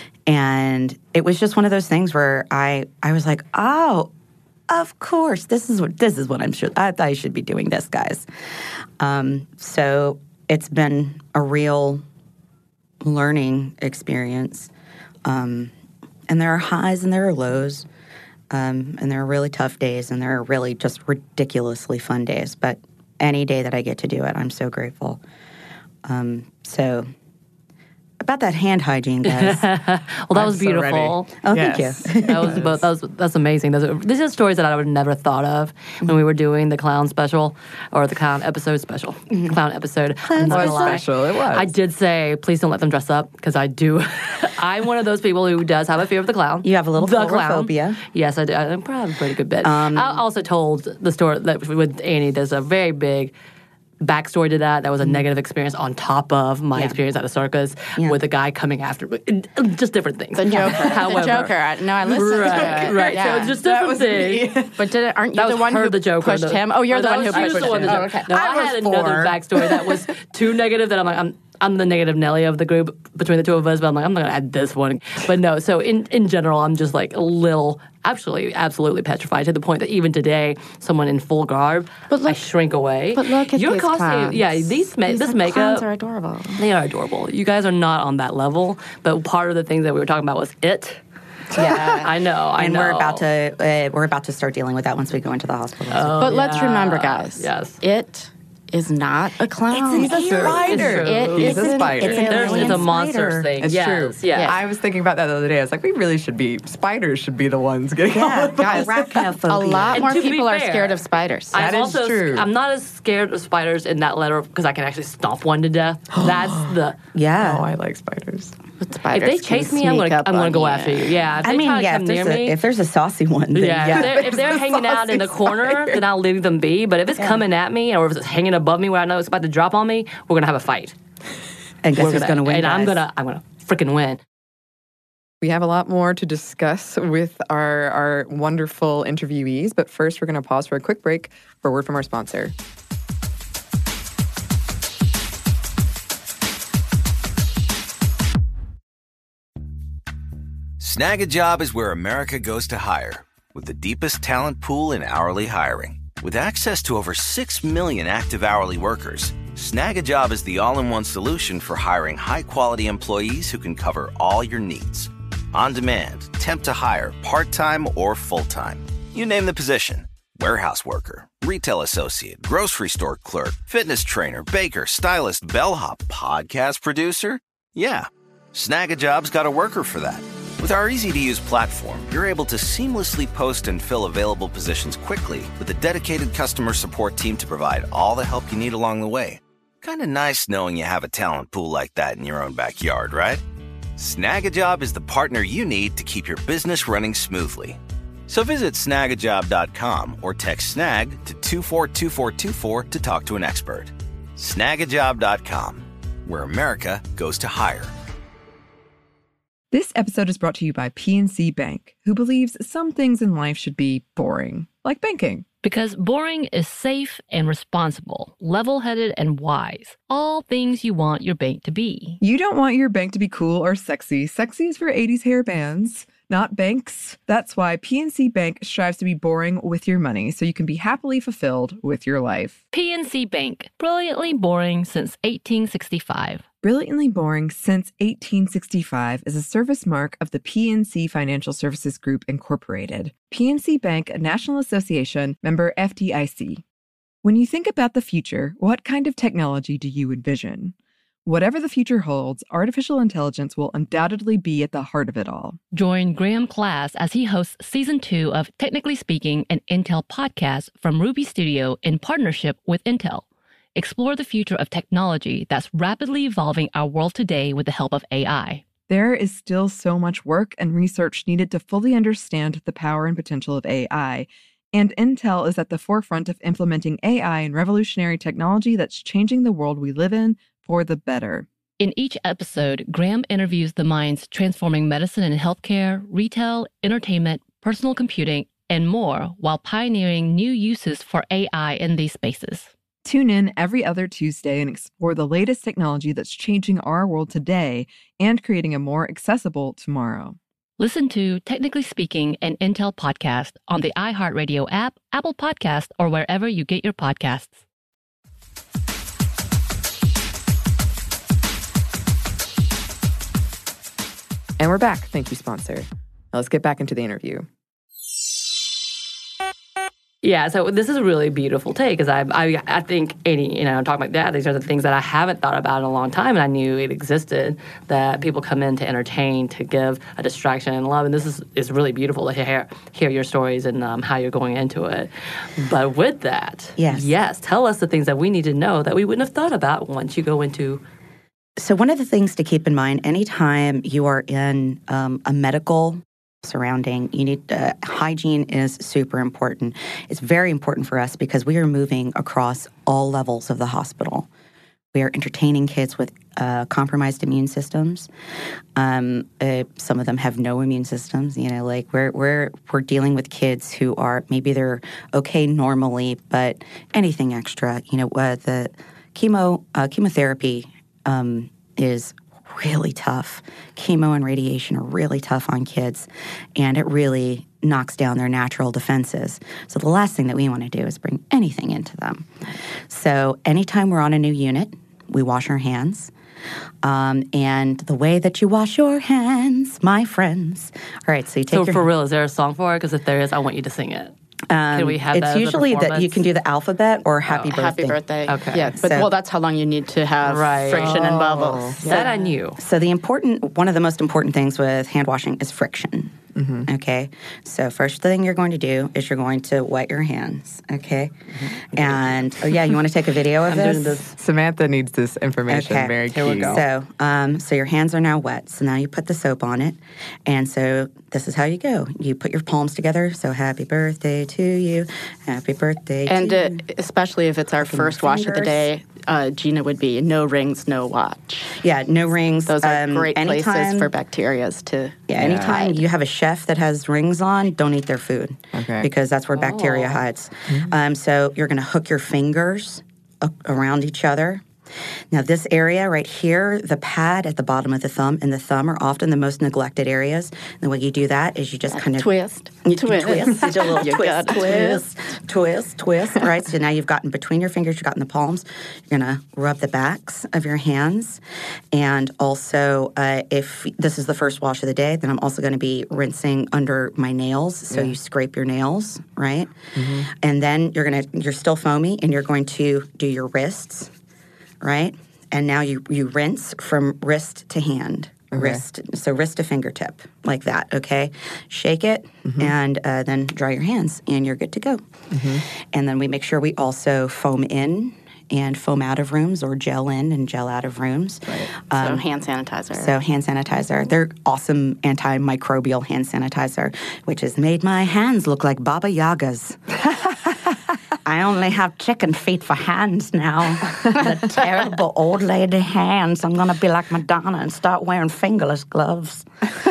And it was just one of those things where I I was like, oh, of course, this is what this is what I'm sure I, I should be doing this, guys. Um, so it's been a real learning experience, um, and there are highs and there are lows, um, and there are really tough days, and there are really just ridiculously fun days. But any day that I get to do it, I'm so grateful. Um, so about that hand hygiene, guys. Well, that I'm was so ready. beautiful. Oh, Yes. thank you. That was both, that was that's amazing. Those are, these are stories that I would have never thought of when we were doing the clown special or the clown episode special. Clown episode. I'm not It was gonna lie. special. It was. I did say, please don't let them dress up because I do. I'm one of those people who does have a fear of the clown. You have a little the clown. phobia. Yes, I do. I'm probably a pretty good bit. I also told the story that with Annie. There's a very big backstory to that. That was a negative experience on top of my Yeah. experience at a circus Yeah. with a guy coming after me. Just different things. The Joker. However, the Joker. I- No, I listened Right, to it. right. Yeah. So it's just different things. But did it, aren't you That the was one her, who the Joker. pushed the- him? Oh, you're the that one who was- she was pushed the one him. that- Oh, okay. No, I, I had was another four. backstory that was too negative that I'm like, I'm I'm the negative Nelly of the group between the two of us, but I'm like, I'm not going to add this one. But no, so in, in general, I'm just like a little, actually, absolutely petrified to the point that even today, someone in full garb, But look- I shrink away. But look at Your these costume. clowns. Yeah, these, ma- These this are- makeup. clowns are adorable. They are adorable. You guys are not on that level, but part of the things that we were talking about was it. Yeah. I know, I and know. we're about to uh, we're about to start dealing with that once we go into the hospital. But let's yeah. remember, guys. Yes. It is not a clown. It's an spider. It's It true. is It's a an spider. It's an There's alien it's a monster spider. thing. It's yes, true. Yes. I was thinking about that the other day. I was like, we really should be, spiders should be the ones getting all Yeah, of us. arachnophobia. A lot And more to be people are fair, scared of spiders. That I'm is also, true. I'm not as scared of spiders in that letter because I can actually stomp one to death. That's the. Yeah. Oh, I like spiders. If Spiders they can chase me, I'm sneak gonna up I'm gonna on go you. after you. Yeah. If they I mean, try to yeah. come If near there's, a, me, if there's a saucy one, then yeah, yeah. if they're, if they're There's a hanging out in the saucy corner, spider. then I'll leave them be. But if it's coming at me or if it's hanging above me where I know it's about to drop on me, we're gonna have a fight. And guess We're who's gonna win? And I'm guys? gonna I'm gonna freaking win. We have a lot more to discuss with our, our wonderful interviewees, but first we're going to pause for a quick break for a word from our sponsor. Snag a Job is where America goes to hire, with the deepest talent pool in hourly hiring. With access to over six million active hourly workers, Snag a Job is the all-in-one solution for hiring high-quality employees who can cover all your needs. On demand, temp to hire, part-time or full-time. You name the position. Warehouse worker, retail associate, grocery store clerk, fitness trainer, baker, stylist, bellhop, podcast producer. Yeah, Snag-a-Job's got a worker for that. With our easy-to-use platform, you're able to seamlessly post and fill available positions quickly with a dedicated customer support team to provide all the help you need along the way. Kind of nice knowing you have a talent pool like that in your own backyard, right? Snag-a-Job is the partner you need to keep your business running smoothly. So visit snag a job dot com or text snag to two four two four two four to talk to an expert. snag a job dot com, where America goes to hire. This episode is brought to you by P N C Bank, who believes some things in life should be boring, like banking. Because boring is safe and responsible, level-headed and wise. All things you want your bank to be. You don't want your bank to be cool or sexy. Sexy is for eighties hair bands, not banks. That's why P N C Bank strives to be boring with your money so you can be happily fulfilled with your life. P N C Bank, brilliantly boring since eighteen sixty-five. Brilliantly Boring Since eighteen sixty-five is a service mark of the P N C Financial Services Group, Incorporated. P N C Bank, a National Association, member F D I C. When you think about the future, what kind of technology do you envision? Whatever the future holds, artificial intelligence will undoubtedly be at the heart of it all. Join Graham Class as he hosts Season two of Technically Speaking, an Intel podcast from Ruby Studio in partnership with Intel. Explore the future of technology that's rapidly evolving our world today with the help of A I. There is still so much work and research needed to fully understand the power and potential of A I, and Intel is at the forefront of implementing A I and revolutionary technology that's changing the world we live in for the better. In each episode, Graham interviews the minds transforming medicine and healthcare, retail, entertainment, personal computing, and more while pioneering new uses for A I in these spaces. Tune in every other Tuesday and explore the latest technology that's changing our world today and creating a more accessible tomorrow. Listen to Technically Speaking, an Intel podcast on the iHeartRadio app, Apple Podcast, or wherever you get your podcasts. And we're back. Thank you, sponsor. Now let's get back into the interview. Yeah, so this is a really beautiful take because I, I I think any, you know, talking about that, these are the things that I haven't thought about in a long time, and I knew it existed, that people come in to entertain, to give a distraction and love, and this is, is really beautiful to hear hear your stories and um, how you're going into it. But with that, Yes. yes, tell us the things that we need to know that we wouldn't have thought about once you go into. So one of the things to keep in mind, anytime you are in um, a medical surrounding, you need uh, hygiene is super important. It's very important for us because we are moving across all levels of the hospital. We are entertaining kids with uh, compromised immune systems. Um, uh, some of them have no immune systems. You know, like we're we're we're dealing with kids who are maybe they're okay normally, but anything extra. You know, uh, the chemo uh, chemotherapy um, is really tough. Chemo and radiation are really tough on kids, and it really knocks down their natural defenses. So the last thing that we want to do is bring anything into them. So anytime we're on a new unit, we wash our hands. Um, and the way that you wash your hands, my friends. All right, so you take So your... for real, is there a song for it? Because if there is, I want you to sing it. Um, Can we have it's that as a usually that you performance? can do the alphabet or happy birthday. Happy birthday. Okay. Yeah, but So- well, that's how long you need to have Right. friction and bubbles. That I knew. So the important, one of the most important things with hand washing is friction. Mm-hmm. Okay, so first thing you're going to do is you're going to wet your hands. Okay, mm-hmm. and oh yeah, you want to take a video of I'm this? doing this. Samantha needs this information. Okay. Very Here we key. go. So, um, so your hands are now wet. So now you put the soap on it, and so this is how you go. You put your palms together. So happy birthday to you, happy birthday And to uh, you. especially if it's our first wash of the fingers. day, uh, Gina would be no rings, no watch. Yeah, no rings. Those are um, great anytime, places for bacterias to Yeah, anytime hide. you have a chef that has rings on, don't eat their food. Okay. Because that's where bacteria hides. Um, so you're going to hook your fingers a- around each other. Now, this area right here, the pad at the bottom of the thumb and the thumb are often the most neglected areas. And the way you do that is you just kind of twist, You twist. twist. You do a little You twist, gotta twist, twist, twist. Right. So now you've gotten between your fingers, you've gotten the palms. You're gonna rub the backs of your hands, and also uh, if this is the first wash of the day, then I'm also going to be rinsing under my nails. So you scrape your nails, right? Mm-hmm. And then you're gonna you're still foamy, and you're going to do your wrists, right? And now you you rinse from wrist to hand. wrist, so wrist to fingertip, like that, okay? Shake it, mm-hmm. and uh, then dry your hands, and you're good to go. Mm-hmm. And then we make sure we also foam in and foam out of rooms, or gel in and gel out of rooms. Right. Um, so hand sanitizer. So hand sanitizer. They're awesome antimicrobial hand sanitizer, which has made my hands look like Baba Yaga's. I only have chicken feet for hands now. The terrible old lady hands. I'm going to be like Madonna and start wearing fingerless gloves.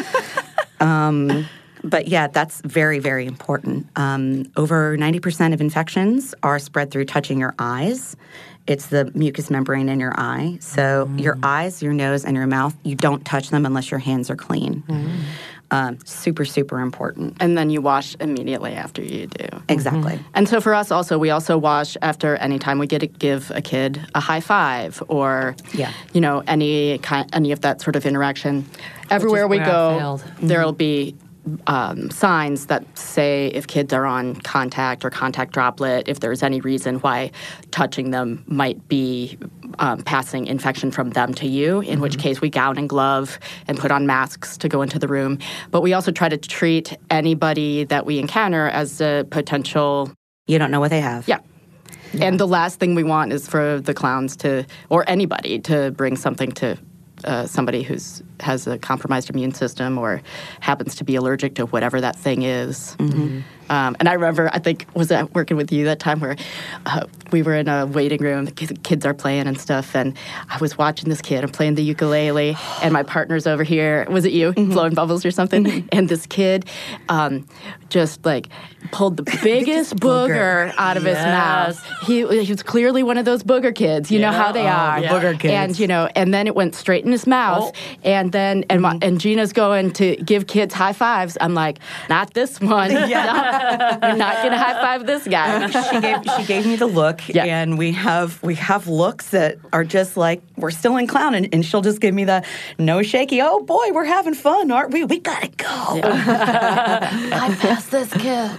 um, but yeah, that's very, very important. Um, over ninety percent of infections are spread through touching your eyes. It's the mucous membrane in your eye. So mm. your eyes, your nose, and your mouth, you don't touch them unless your hands are clean. Mm. Um, super, super important. And then you wash immediately after you do. Exactly. Mm-hmm. And so for us also, we also wash after any time we get to give a kid a high five or, yeah. you know, any kind, any of that sort of interaction. Everywhere we go, there'll be um, signs that say if kids are on contact or contact droplet, if there's any reason why touching them might be um, passing infection from them to you, in mm-hmm. which case we gown and glove and put on masks to go into the room. But we also try to treat anybody that we encounter as a potential... You don't know what they have. Yeah. yeah. And the last thing we want is for the clowns to, or anybody, to bring something to uh, somebody who's has a compromised immune system or happens to be allergic to whatever that thing is. Mm-hmm. Um, and I remember, I think, was I working with you that time where uh, we were in a waiting room, the kids are playing and stuff, and I was watching this kid, I'm playing the ukulele, and my partner's over here, was it you, mm-hmm. blowing bubbles or something? Mm-hmm. And this kid um, just, like, pulled the biggest booger, booger out of yes. his mouth. He, he was clearly one of those booger kids. You yeah. know how they oh, are. Yeah. Booger kids. And, you know, and then it went straight in his mouth, oh. and then, and, my, and Gina's going to give kids high fives. I'm like, not this one. Yeah. You're not going to high five this guy. she gave she gave me the look, yeah. and we have we have looks that are just like, we're still in clown, and, and she'll just give me the no shaky, oh boy, we're having fun, aren't we? We gotta go. Yeah. I passed this kid.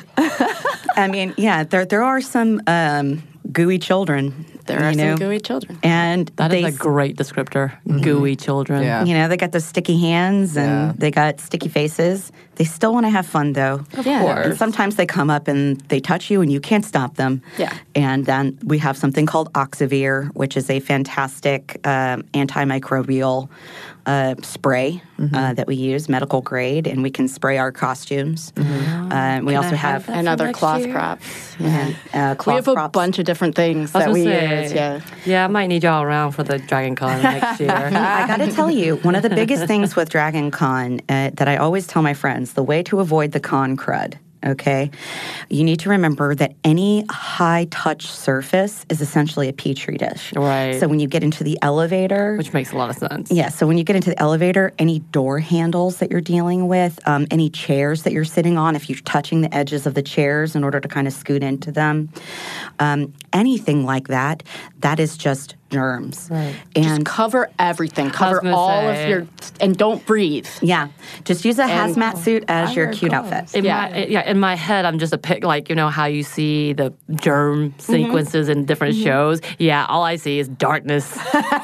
I mean, yeah, there there are some um, gooey children. There are you know? some gooey children. And that they, is a great descriptor, mm-hmm. gooey children. Yeah. You know, they got those sticky hands and yeah. they got sticky faces. They still want to have fun, though. Of yeah. course. And sometimes they come up and they touch you and you can't stop them. Yeah. And then we have something called Oxivir, which is a fantastic um, antimicrobial uh, spray mm-hmm. uh, that we use, medical grade, and we can spray our costumes. Mm-hmm. Uh, we can also I have, have another cloth year? props. Yeah. Uh, cloth we have a props. bunch of different things that we say, use. Yeah. yeah, I might need y'all around for the Dragon Con next year. I got to tell you, one of the biggest things with Dragon Con uh, that I always tell my friends, the way to avoid the con crud, okay? You need to remember that any high-touch surface is essentially a petri dish. Right. So when you get into the elevator... Which makes a lot of sense. Yeah, so when you get into the elevator, any door handles that you're dealing with, um, any chairs that you're sitting on, if you're touching the edges of the chairs in order to kind of scoot into them, um, anything like that, that is just germs. Right. And just cover everything. Cover all say. of your... And don't breathe. Yeah. Just use a and, hazmat suit as I your cute God. outfit. In yeah. My, yeah, in my head, I'm just a pic, like, you know, how you see the germ sequences mm-hmm. in different mm-hmm. shows. Yeah, all I see is darkness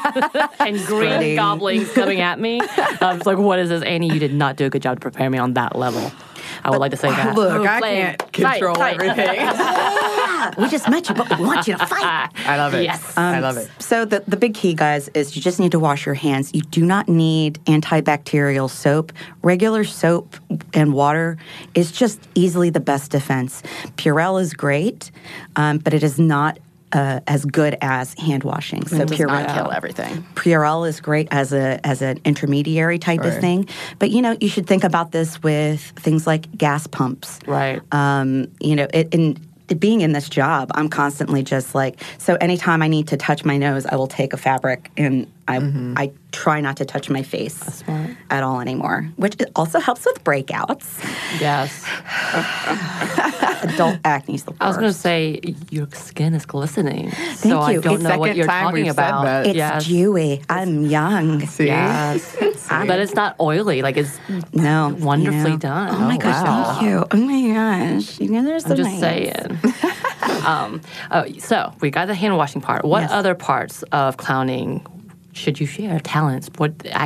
and green Spreading. goblins coming at me. I'm just like, what is this? Annie, you did not do a good job to prepare me on that level. I would like to say that. Look, I Flame. can't control Fight, fight. everything. Yeah, we just met you, but we want you to fight. I love it. Yes. Um, I love it. So the, the big key, guys, is you just need to wash your hands. You do not need antibacterial soap. Regular soap and water is just easily the best defense. Purell is great, um, but it is not Uh, as good as hand washing. So it does Purell, not kill everything. Purell is great as a as an intermediary type right. of thing. But you know, you should think about this with things like gas pumps. Right. Um, you know, it, in being in this job, I'm constantly just like, so anytime I need to touch my nose, I will take a fabric and I mm-hmm. I try not to touch my face at all anymore, which also helps with breakouts. Yes. Adult acne is the worst. I was going to say, your skin is glistening. Thank so you. I don't It's know what second you're time talking we've said about. that. It's yes. dewy. I'm young. See? Yes. But it's not oily. Like, it's No. wonderfully you know. done. Oh, my Oh, gosh, wow. thank you. Oh, my gosh. You know, there's I'm so just nice. saying. um, oh, so we got the hand washing part. What Yes. other parts of clowning should you share? Talents? What act,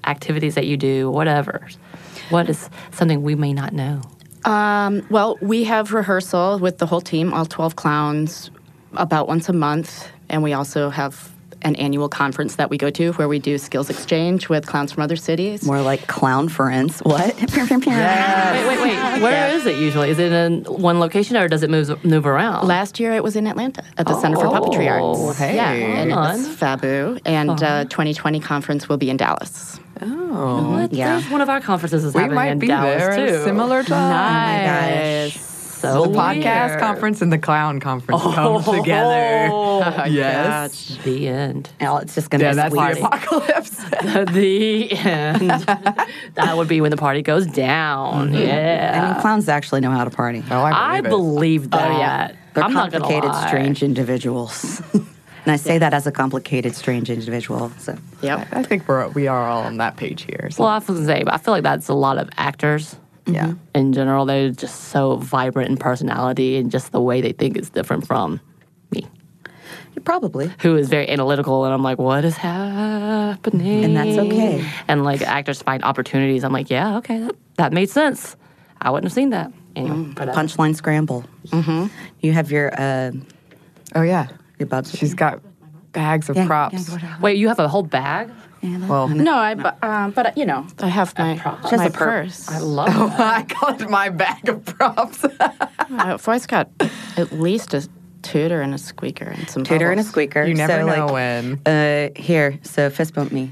activities that you do, whatever. What is something we may not know? Um, well, we have rehearsal with the whole team, all twelve clowns, about once a month. And we also have an annual conference that we go to where we do skills exchange with clowns from other cities. More like clown friends. What? Wait, wait, wait. Where is it usually? Is it in one location or does it move move around? Last year it was in Atlanta at the Center for Puppetry Arts. hey. Yeah, and it was Fun. Fabu. And uh, twenty twenty conference will be in Dallas. Oh. What? Yeah. There's one of our conferences is We happening might in be Dallas there at too. a similar time. Nice. So The podcast weird. conference and the clown conference come together. Oh, yes. The end. Oh, it's just going to Yeah, be that's sweet. the apocalypse. The end. That would be when the party goes down. Yeah. I mean, clowns actually know how to party. Oh, I I believe it. believe that. yeah. They're I'm not gonna complicated, lie. strange individuals. And I say that as a complicated, strange individual. So Yep. I think we're we are all on that page here. So. Well, I was gonna say, but I feel like that's a lot of actors. Yeah. In general, they're just so vibrant in personality and just the way they think is different from me, probably. who is very analytical. And I'm like, what is happening? And that's okay. And like actors find opportunities. I'm like, yeah, okay, that, that made sense. I wouldn't have seen that. Anyway, whatever. Punchline scramble. Mm-hmm. You have your uh, Oh yeah. your bubs. She's got bags of Yeah, props. yeah, Wait, you have a whole bag? Well, No, I, bu- um, but, you know, I have my, Just my a per- purse. I love oh, that. I called it my bag of props. I've always got at least a tutor and a squeaker and some Tutor and a bubbles. squeaker. You never so, know like, when. Uh, here, so fist bump me.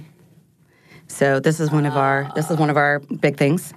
So this is one of our this is one of our big things.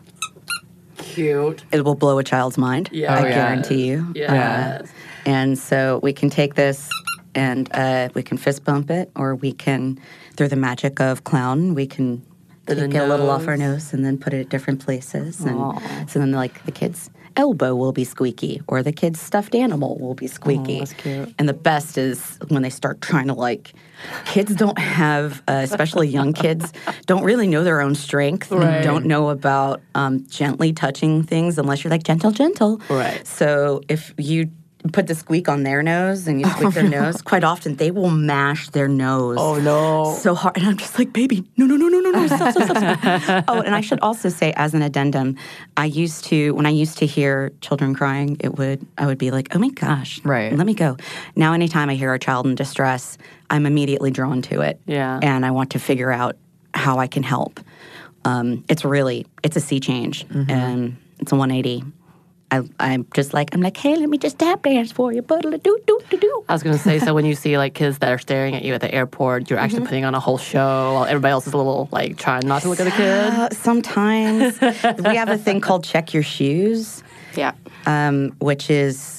Cute. It will blow a child's mind. Yeah. I Oh, yeah. guarantee you. Yes. Uh, and so we can take this and uh, we can fist bump it, or we can, through the magic of clown, we can The take it a little off nose. our nose and then put it at different places. And Aw. so then, like, the kid's elbow will be squeaky, or the kid's stuffed animal will be squeaky. that's cute. And the best is when they start trying to, like, kids don't have, uh, especially young kids, don't really know their own strength. Right. And don't know about um, gently touching things unless you're like, gentle, gentle. Right. So if you put the squeak on their nose and you squeak their nose, quite often they will mash their nose. Oh, no. So hard. And I'm just like, baby, no, no, no, no, no, no, stop, stop, stop, stop. Oh, and I should also say, as an addendum, I used to, when I used to hear children crying, it would, I would be like, oh my gosh, Right. let me go. Now, anytime I hear a child in distress, I'm immediately drawn to it. Yeah. And I want to figure out how I can help. Um, it's really, it's a sea change, and it's a one eighty. I, I'm just like, I'm like, hey, let me just tap dance for you. Do, do, do, do. I was going to say, so when you see like kids that are staring at you at the airport, you're actually putting on a whole show while everybody else is a little like trying not to look at the kid. Uh, sometimes we have a thing called check your shoes, Yeah. um, which is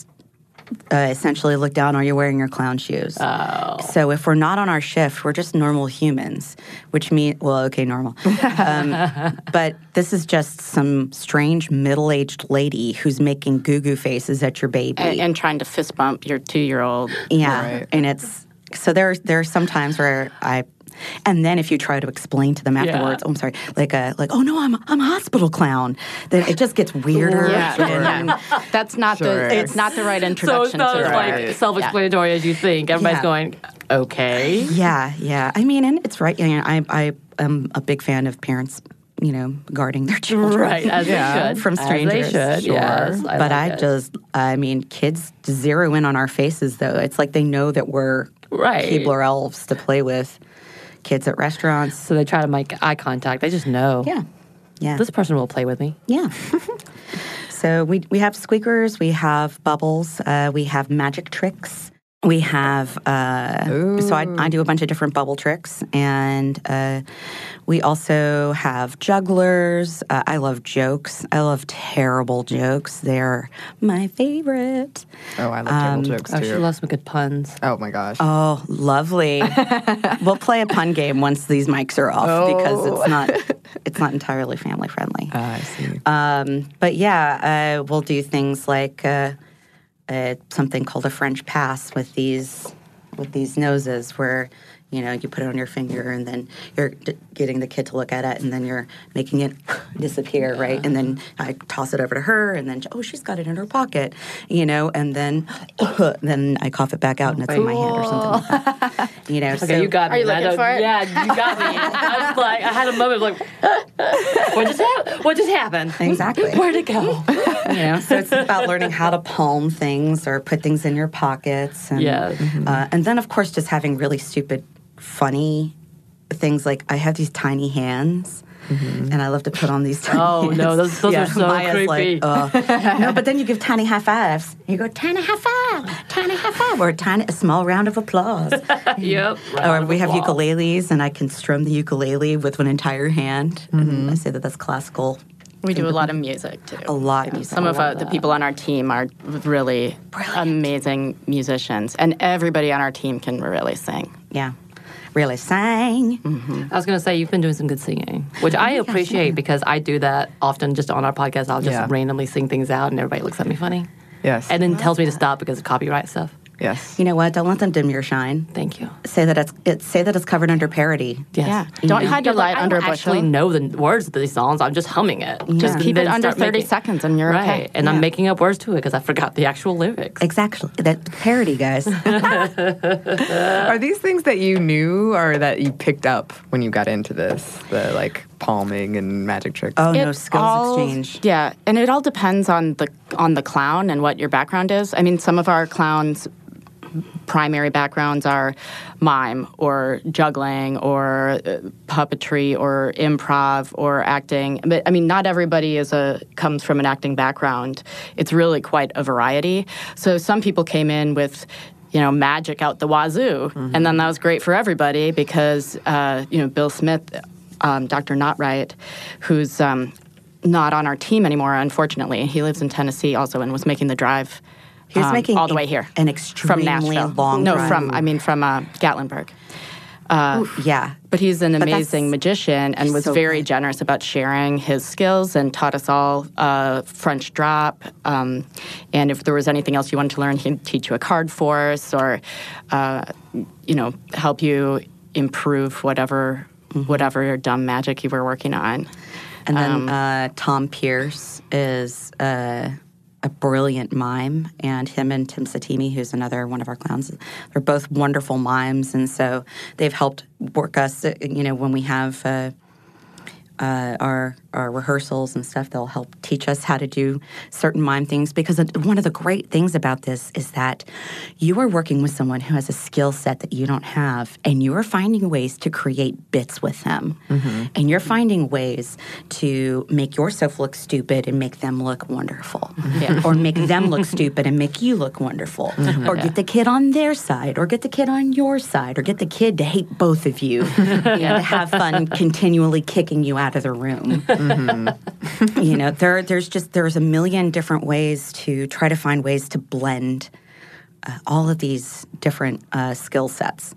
uh, essentially look down, are you wearing your clown shoes? Oh. So if we're not on our shift, we're just normal humans, which means, well, okay, normal. Um, but this is just some strange middle-aged lady who's making goo-goo faces at your baby. And, and trying to fist bump your two-year-old. Yeah, Right. and it's so there. There are some times where I, and then if you try to explain to them afterwards, Yeah. oh, I'm sorry, like a like, oh no, I'm I'm a hospital clown. Then it just gets weirder. Yeah, and- yeah. That's not Sure. the it's not the right So introduction it's not to as the like Right. self-explanatory as you think. Everybody's Yeah. going, okay. yeah, yeah. I mean, and it's right. You know, I I am a big fan of parents, you know, guarding their children. Right, as Yeah. they should. From As strangers. they should, Sure. yes. I but like I it. just, I mean, kids zero in on our faces though. It's like they know that we're Right. Keebler elves to play with. Kids at restaurants. So they try to make eye contact. They just know. Yeah, yeah. This person will play with me. Yeah. So we we have squeakers, we have bubbles, uh, we have magic tricks, we have. Uh, so I, I do a bunch of different bubble tricks, and uh, we also have jugglers. Uh, I love jokes. I love terrible jokes. They're my favorite. Oh, I love table jokes Oh, she too. loves some good puns. Oh my gosh. Oh, lovely. We'll play a pun game once these mics are off because it's not it's not entirely family friendly. Ah, I see. Um, but yeah, uh, we'll do things like uh, uh, something called a French pass with these with these noses, where You know, you put it on your finger, and then you're d- getting the kid to look at it, and then you're making it disappear, yeah. right? And then I toss it over to her, and then, oh, she's got it in her pocket, you know, and then then I cough it back out, and it's cool. in my hand or something like that. You know, okay, so, you got me. Are you looking for it? Yeah, you got me. I was like, I had a moment of like, what just happened? What just happened? Exactly. Where'd it go? You know, so it's about learning how to palm things or put things in your pockets. And, yeah. Mm-hmm. uh, and then, of course, just having really stupid, funny things like I have these tiny hands. Mm-hmm. And I love to put on these tiny Oh, hands. no, those, those yeah, are so Maya's creepy. Like, uh, no, but then you give tiny high fives. You go, tiny high five, tiny high five, or a, tiny, a small round of applause. Yep. Or we have applause. ukuleles, and I can strum the ukulele with an entire hand. Mm-hmm. And I say that that's classical. We do a lot of music, too. A lot of music. Some of uh, the people on our team are really Brilliant. amazing musicians, and everybody on our team can really sing. Yeah. Really sang. Mm-hmm. I was going to say, you've been doing some good singing, which I appreciate because I do that often just on our podcast. I'll just yeah. randomly sing things out and everybody looks at me funny. Yes. And then tells me to stop because of copyright stuff. Yes. You know what? Don't let them dim your shine. Thank you. Say that it's, it, say that it's covered under parody. Yes. Yeah. Don't hide your light I under a don't bushel. actually know the words of these songs. I'm just humming it. Just And keep it then under start thirty making- seconds and you're right. okay. And Yeah. I'm making up words to it because I forgot the actual lyrics. Exactly. That parody, guys. Are these things that you knew or that you picked up when you got into this? The like palming and magic tricks? Oh, no, It skills all- exchange. Yeah, and it all depends on the on the clown and what your background is. I mean, some of our clowns' primary backgrounds are mime or juggling or uh, puppetry or improv or acting. But I mean, not everybody is a comes from an acting background. It's really quite a variety. So some people came in with, you know, magic out the wazoo, mm-hmm. and then that was great for everybody because uh, you know, Bill Smith, um, Doctor Notright, who's um, not on our team anymore, unfortunately. He lives in Tennessee also and was making the drive. He was um, making all the a- way here an from extremely Nashville. long No, drive. from I mean from uh, Gatlinburg. Uh, Ooh, yeah. But he's an But amazing that's- magician and he's was so very good. generous about sharing his skills and taught us all uh, French drop. Um, and if there was anything else you wanted to learn, he'd teach you a card force or, uh, you know, help you improve whatever Mm-hmm. whatever dumb magic you were working on. And then Um, uh, Tom Pierce is uh, a brilliant mime, and him and Tim Satimi, who's another one of our clowns, they're both wonderful mimes, and so they've helped work us. uh, You know, when we have uh, uh, our our rehearsals and stuff, they'll help teach us how to do certain mime things. Because one of the great things about this is that you are working with someone who has a skill set that you don't have, and you are finding ways to create bits with them, mm-hmm. and you're finding ways to make yourself look stupid and make them look wonderful, Yeah. or make them look stupid and make you look wonderful, Mm-hmm. or get the kid on their side, or get the kid on your side, or get the kid to hate both of you, you know, to have fun continually kicking you out of the room. Mm-hmm. You know, there there's just there's a million different ways to try to find ways to blend uh, all of these different uh, skill sets.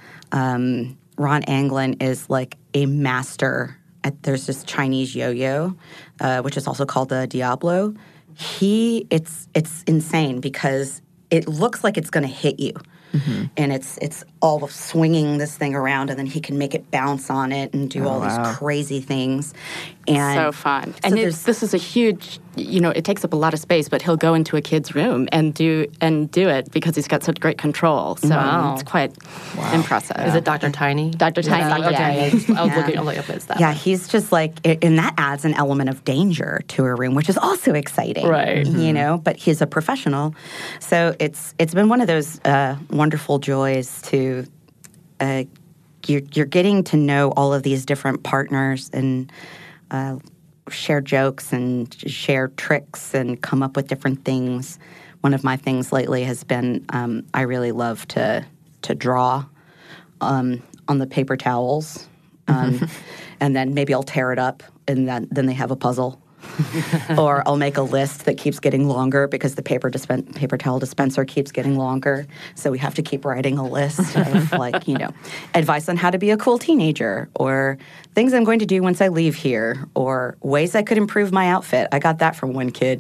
Um, Ron Anglin is like a master at, there's this Chinese yo-yo, uh, which is also called the Diablo. He, it's it's insane because it looks like it's going to hit you. Mm-hmm. And it's it's all swinging this thing around, and then he can make it bounce on it and do Oh, all wow. these crazy things. And so fun. so And there's- it's, this is a huge, you know, it takes up a lot of space, but he'll go into a kid's room and do and do it because he's got such great control. So Wow. it's quite impressive. Is it Doctor Tiny? Doctor Tiny, Okay, yeah. I, just, I was Yeah. looking, I'm like, okay, it's that. Yeah, he's just like, and that adds an element of danger to a room, which is also exciting, Right. You know, but he's a professional, so it's it's been one of those uh, wonderful joys to uh, you're you're getting to know all of these different partners and uh, share jokes and share tricks and come up with different things. One of my things lately has been um, I really love to to draw um, on the paper towels. Um, and then maybe I'll tear it up, and then then they have a puzzle. Or I'll make a list that keeps getting longer because the paper dispen- paper towel dispenser keeps getting longer. So we have to keep writing a list of, like, you know, advice on how to be a cool teenager, or things I'm going to do once I leave here, or ways I could improve my outfit. I got that from one kid.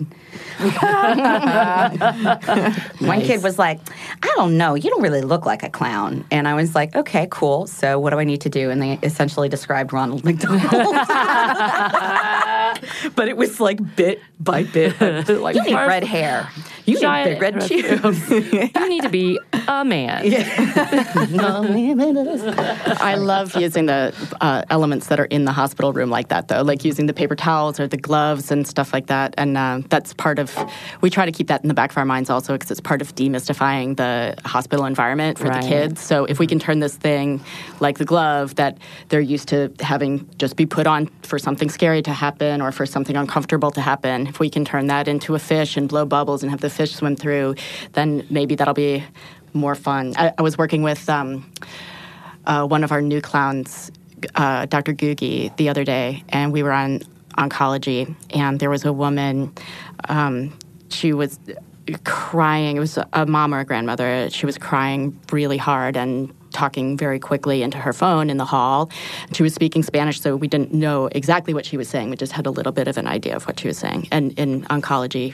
One kid was like, I don't know, you don't really look like a clown. And I was like, okay, cool. So what do I need to do? And they essentially described Ronald McDonald. But it was like bit by bit. Like, you need red hair. You need big red shoes. You need to be a man. I love using the uh, elements that are in the hospital room like that, though, like using the paper towels or the gloves and stuff like that. And uh, that's part of, we try to keep that in the back of our minds also because it's part of demystifying the hospital environment for Right. the kids. So if we can turn this thing, like the glove, that they're used to having just be put on for something scary to happen or for something uncomfortable to happen, if we can turn that into a fish and blow bubbles and have the fish swim through, then maybe that'll be more fun. I, I was working with um, uh, one of our new clowns, uh, Doctor Googie, the other day, and we were on oncology, and there was a woman, um, she was crying. It was a mom or a grandmother. She was crying really hard and talking very quickly into her phone in the hall. She was speaking Spanish, so we didn't know exactly what she was saying. We just had a little bit of an idea of what she was saying. And in oncology,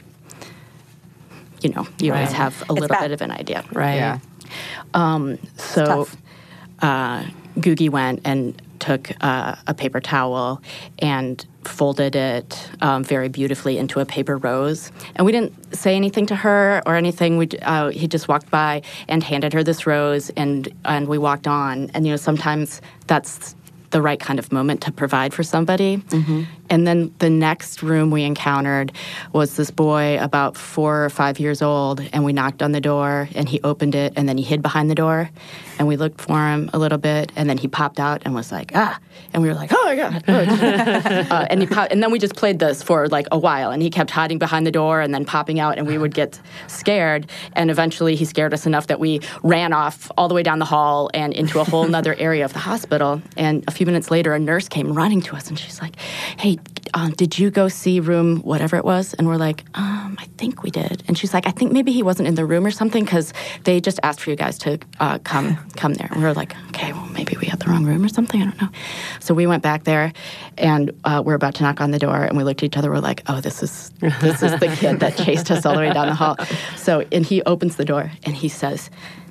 you know, you Right. always have a It's little bad. bit of an idea. Right. Yeah. Um, so tough. uh, Googie went and took uh, a paper towel and folded it um, very beautifully into a paper rose. And we didn't say anything to her or anything. We uh, he just walked by and handed her this rose, and and we walked on. And, you know, sometimes that's the right kind of moment to provide for somebody. Mm-hmm. And then the next room we encountered was this boy about four or five years old, and we knocked on the door, and he opened it, and then he hid behind the door, and we looked for him a little bit, and then he popped out and was like, ah, and we were like, oh my God. uh, and, he pop- and then we just played this for like a while, and he kept hiding behind the door and then popping out, and we would get scared, and eventually he scared us enough that we ran off all the way down the hall and into a whole nother area of the hospital, and a few minutes later, a nurse came running to us, and she's like, hey, um, did you go see room whatever it was? And we're like, um, I think we did. And she's like, I think maybe he wasn't in the room or something because they just asked for you guys to uh, come come there. And we were like, okay, well, maybe we had the wrong room or something. I don't know. So we went back there, and uh, we're about to knock on the door, and we looked at each other. We're like, oh, this is this is the kid that chased us all the way down the hall. So, and he opens the door, and he says,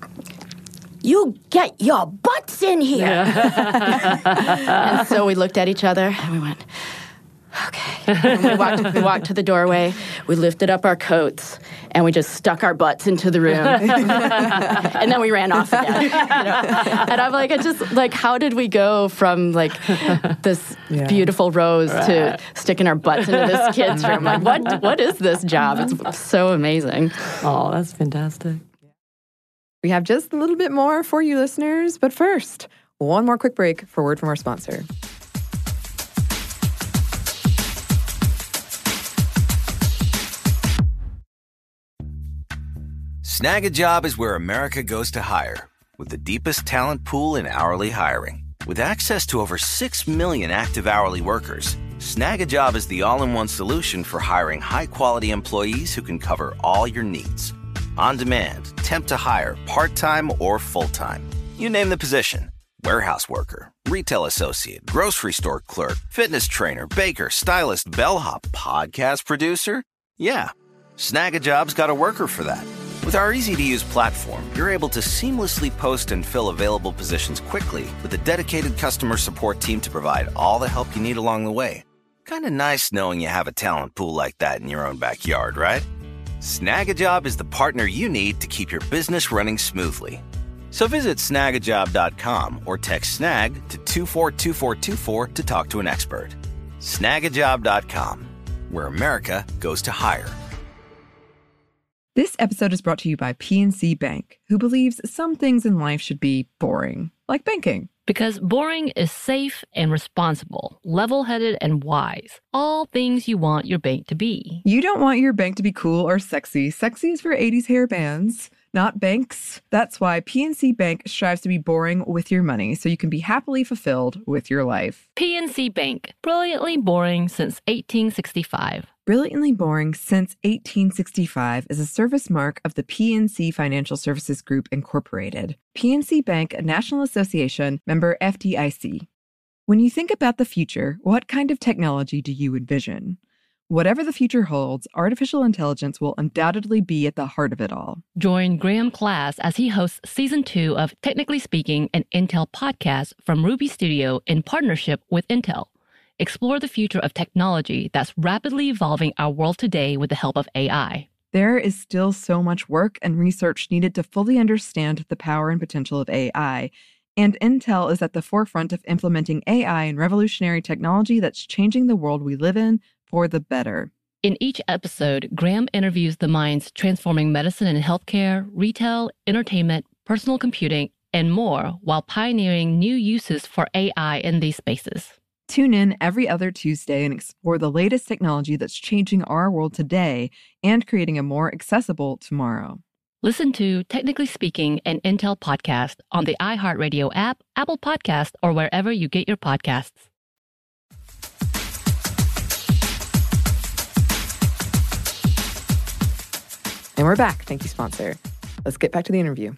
you get your butts in here. And so we looked at each other, and we went, okay. And we walked, we walked to the doorway. We lifted up our coats, and we just stuck our butts into the room. And then we ran off again. You know? And I'm like, I just, like, how did we go from, like, this Yeah. beautiful rose to sticking our butts into this kid's room? Like, what? what is this job? It's so amazing. Oh, that's fantastic. We have just a little bit more for you listeners, but first, one more quick break for word from our sponsor. Snag a Job is where America goes to hire, with the deepest talent pool in hourly hiring. With access to over six million active hourly workers, Snag a Job is the all-in-one solution for hiring high-quality employees who can cover all your needs. On demand, temp to hire, part-time or full-time. You name the position. Warehouse worker, retail associate, grocery store clerk, fitness trainer, baker, stylist, bellhop, podcast producer. Yeah, Snag a Job's got a worker for that. With our easy-to-use platform, you're able to seamlessly post and fill available positions quickly with a dedicated customer support team to provide all the help you need along the way. Kind of nice knowing you have a talent pool like that in your own backyard, right? Snag a Job is the partner you need to keep your business running smoothly. So visit snag a job dot com or text snag to two four two four two four to talk to an expert. snag a job dot com, where America goes to hire. This episode is brought to you by P N C Bank, who believes some things in life should be boring, like banking. Because boring is safe and responsible, level-headed and wise. All things you want your bank to be. You don't want your bank to be cool or sexy. Sexy is for eighties hair bands. not banks. That's why P N C Bank strives to be boring with your money so you can be happily fulfilled with your life. P N C Bank, brilliantly boring since eighteen sixty-five. Brilliantly Boring Since eighteen sixty-five is a service mark of the P N C Financial Services Group, Incorporated. P N C Bank, a National Association, member F D I C. When you think about the future, what kind of technology do you envision? Whatever the future holds, artificial intelligence will undoubtedly be at the heart of it all. Join Graham Class as he hosts Season two of Technically Speaking, an Intel podcast from Ruby Studio in partnership with Intel. Explore the future of technology that's rapidly evolving our world today with the help of A I. There is still so much work and research needed to fully understand the power and potential of A I, and Intel is at the forefront of implementing A I and revolutionary technology that's changing the world we live in for the better. In each episode, Graham interviews the minds transforming medicine and healthcare, retail, entertainment, personal computing, and more while pioneering new uses for A I in these spaces. Tune in every other Tuesday and explore the latest technology that's changing our world today and creating a more accessible tomorrow. Listen to Technically Speaking, an Intel podcast on the iHeartRadio app, Apple Podcast, or wherever you get your podcasts. And we're back. Thank you, sponsor. Let's get back to the interview.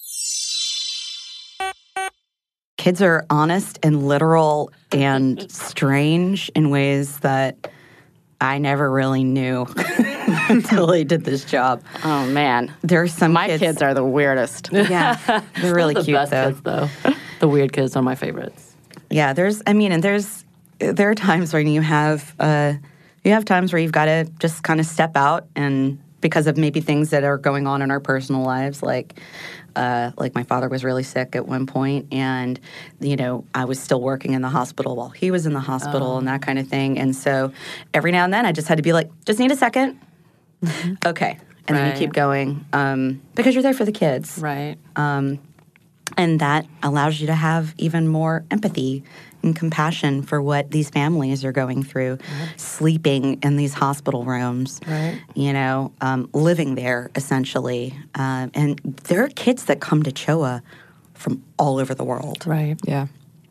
Kids are honest and literal and strange in ways that I never really knew until I did this job. Oh, man. There are some My kids, kids are the weirdest. Yeah, they're really the cute, best though. kids, though. The weird kids are my favorites. Yeah, there's, I mean, and there's, there are times when you have, uh, you have times where you've got to just kind of step out and because of maybe things that are going on in our personal lives, like, uh, like my father was really sick at one point, and you know I was still working in the hospital while he was in the hospital, oh. and that kind of thing. And so every now and then, I just had to be like, "Just need a second, mm-hmm. okay," and right. then you keep going um, because you're there for the kids, right? Um, and that allows you to have even more empathy and compassion for what these families are going through, right. sleeping in these hospital rooms, right. you know, um, living there essentially. Um, and there are kids that come to C H O A from all over the world. Right. Yeah.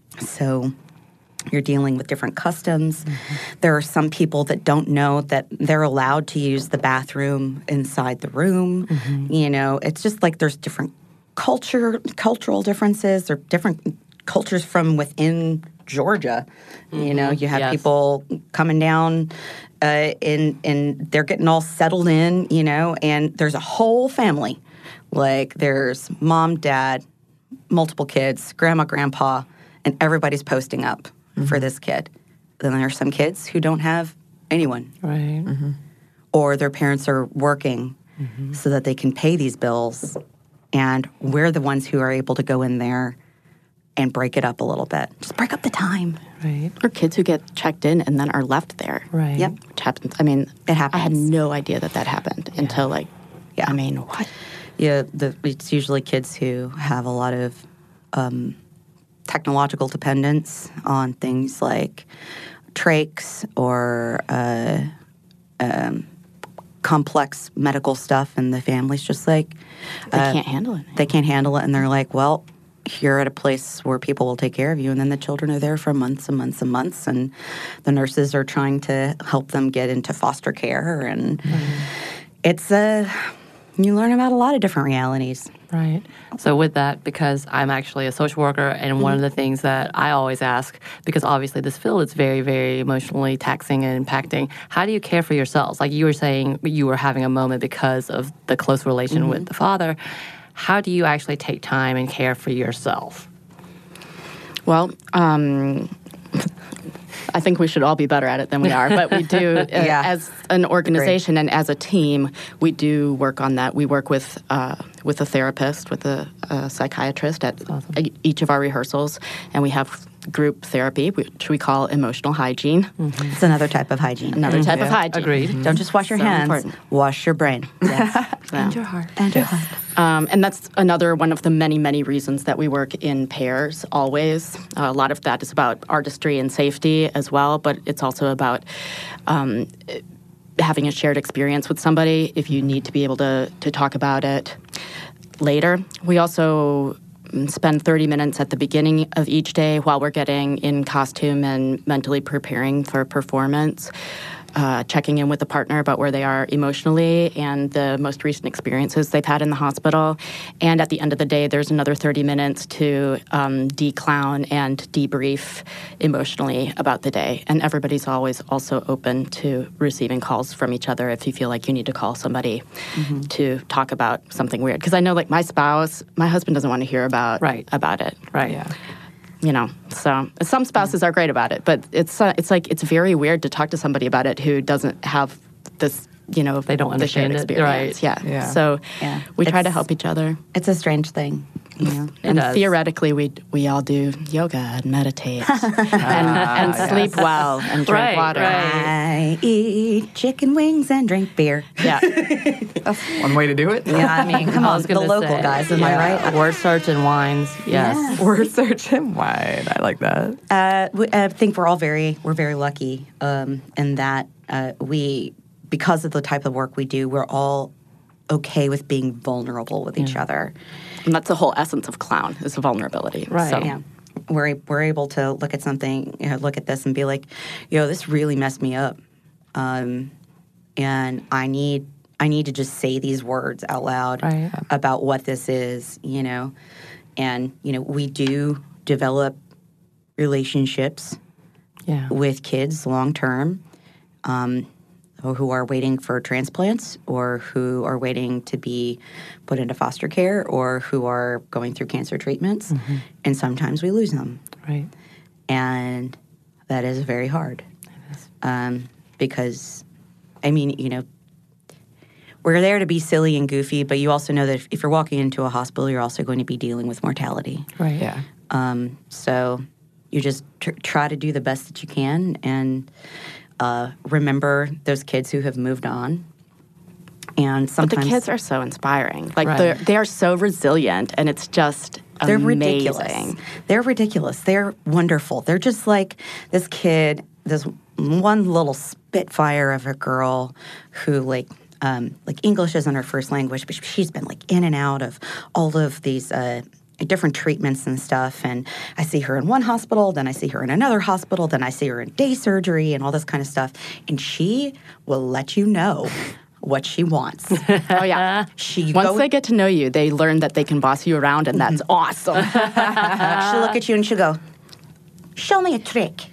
So you're dealing with different customs. Mm-hmm. There are some people that don't know that they're allowed to use the bathroom inside the room. Mm-hmm. You know, it's just like there's different culture, cultural differences or different cultures from within Georgia. Mm-hmm. You know, you have yes. people coming down uh, and, and they're getting all settled in, you know, and there's a whole family. Like there's mom, dad, multiple kids, grandma, grandpa, and everybody's posting up mm-hmm. for this kid. Then there's some kids who don't have anyone. Right. Mm-hmm. Or their parents are working mm-hmm. so that they can pay these bills. And we're the ones who are able to go in there and break it up a little bit. Just break up the time. Right. Or kids who get checked in and then are left there. Right. Yep. Which happens. I mean, it happens. I had no idea that that happened yeah. until like, yeah. I mean, what? Yeah, the, it's usually kids who have a lot of um, technological dependence on things like trachs or uh, um, complex medical stuff, and the family's just like... They uh, can't handle it. They can't handle it, and they're like, well, you're at a place where people will take care of you, and then the children are there for months and months and months, and the nurses are trying to help them get into foster care, and mm-hmm. it's a... You learn about a lot of different realities. Right. So with that, because I'm actually a social worker, and mm-hmm. one of the things that I always ask, because obviously this field is very, very emotionally taxing and impacting, how do you care for yourselves? Like you were saying, you were having a moment because of the close relation mm-hmm. with the father. How do you actually take time and care for yourself? Well, um... I think we should all be better at it than we are, but we do, uh, yeah. as an organization and as a team, we do work on that. We work with uh, with a therapist, with a, a psychiatrist at awesome. each of our rehearsals, and we have group therapy, which we call emotional hygiene. Mm-hmm. It's another type of hygiene. Another mm-hmm. type yeah. of hygiene. Agreed. Mm-hmm. Don't just wash your so hands, important. Wash your brain. Yes. And your heart. And your heart. Um, and that's another one of the many, many reasons that we work in pairs always. Uh, a lot of that is about artistry and safety as well, but it's also about um, having a shared experience with somebody if you need to be able to, to talk about it later. We also spend thirty minutes at the beginning of each day while we're getting in costume and mentally preparing for performance, uh, checking in with the partner about where they are emotionally and the most recent experiences they've had in the hospital. And at the end of the day, there's another thirty minutes to um, de-clown and debrief emotionally about the day. And everybody's always also open to receiving calls from each other if you feel like you need to call somebody mm-hmm. to talk about something weird. Because I know, like, my spouse, my husband doesn't want to hear about, right. about it. Right, yeah. You know, so some spouses are great about it, but it's uh, it's like it's very weird to talk to somebody about it who doesn't have this, you know, they don't the understand shared it, experience. right? Yeah. Yeah. So Yeah. we try It's- to help each other. It's a strange thing. You know? And does. theoretically, we we all do yoga and meditate and, and sleep well and drink Right, water. right. I eat chicken wings and drink beer. Yeah. One way to do it. Yeah, I mean, come I on, was the gonna local say, guys, am yeah, I right? Word search and wines, yes. We're searching wide. I like that. Uh, we, I think we're all very we're very lucky um, in that uh, we, because of the type of work we do, we're all okay with being vulnerable with each other. And that's the whole essence of clown is vulnerability. Right. So, Yeah, we're we're able to look at something, you know, look at this, and be like, yo, this really messed me up, um, and I need I need to just say these words out loud Right. about what this is, you know, and you know, we do develop relationships Yeah. with kids long term, um, or who are waiting for transplants, or who are waiting to be put into foster care, or who are going through cancer treatments, Mm-hmm. and sometimes we lose them, Right. and that is very hard. Um, because, I mean, you know, we're there to be silly and goofy, but you also know that if, if you're walking into a hospital, you're also going to be dealing with mortality. Right. Yeah. Um, so you just tr- try to do the best that you can, and uh, remember those kids who have moved on. And But sometimes the kids are so inspiring. Like Right. they're they are so resilient, and it's just they're amazing. ridiculous. They're ridiculous. They're wonderful. They're just like this kid, this one little spitfire of a girl who like. Um, like English isn't her first language, but she's been like in and out of all of these uh, different treatments and stuff. And I see her in one hospital, then I see her in another hospital, then I see her in day surgery and all this kind of stuff. And she will let you know what she wants. Oh yeah. She Once go, they get to know you, they learn that they can boss you around, and that's awesome. she'll look at you and she'll go, show me a trick.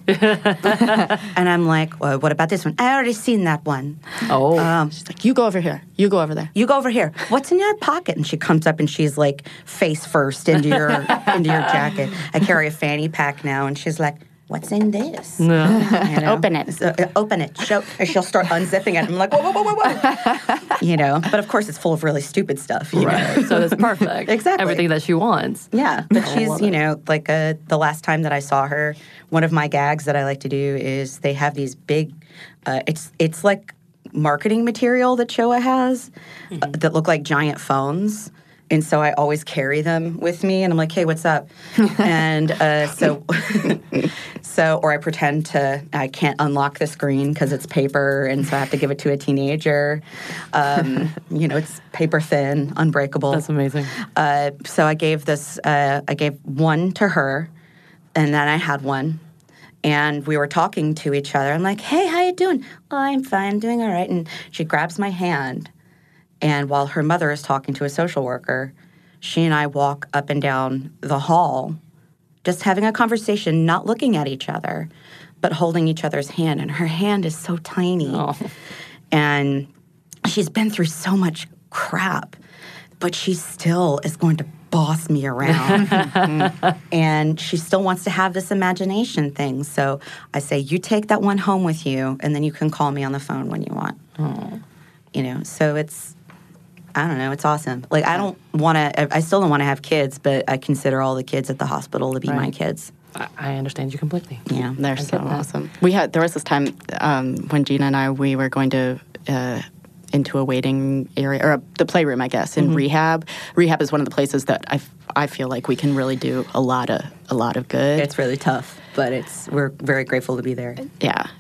And I'm like, well, what about this one? I already seen that one. Oh. Um, She's like, you go over here. You go over there. you go over here. What's in your pocket? And she comes up and she's like face first into your into your jacket. I carry a fanny pack now, and she's like, what's in this? No. You know? Open it. So, uh, open it. Show, and she'll start unzipping it. I'm like, whoa, whoa, whoa, whoa, whoa. You know, but of course it's full of really stupid stuff. You know? Right. So it's perfect. Exactly. Everything that she wants. Yeah, but I she's, love you it. know, like uh, the last time that I saw her, one of my gags that I like to do is they have these big, uh, it's it's like marketing material that Showa has uh, that look like giant phones. And so I always carry them with me, and I'm like, "Hey, what's up?" And uh, so, so, or I pretend to I can't unlock the screen because it's paper, and so I have to give it to a teenager. Um, you know, it's paper thin, unbreakable. That's amazing. Uh, so I gave this, uh, I gave one to her, and then I had one, and we were talking to each other. I'm like, "Hey, how you doing?" "Oh, I'm fine, doing all right." And she grabs my hand. And while her mother is talking to a social worker, she and I walk up and down the hall, just having a conversation, not looking at each other, but holding each other's hand. And her hand is so tiny. Oh. And she's been through so much crap, but she still is going to boss me around. And she still wants to have this imagination thing. So I say, you take that one home with you, and then you can call me on the phone when you want. Oh. You know, so it's, I don't know, it's awesome. Like, I don't want to, I still don't want to have kids, but I consider all the kids at the hospital to be my Right. kids. I, I understand you completely. Yeah. They're I so get that. awesome. We had there was this time um, when Gina and I we were going to uh, into a waiting area or a, the playroom, I guess, in rehab. Rehab is one of the places that I, f- I feel like we can really do a lot of a lot of good. It's really tough, but it's we're very grateful to be there. Yeah.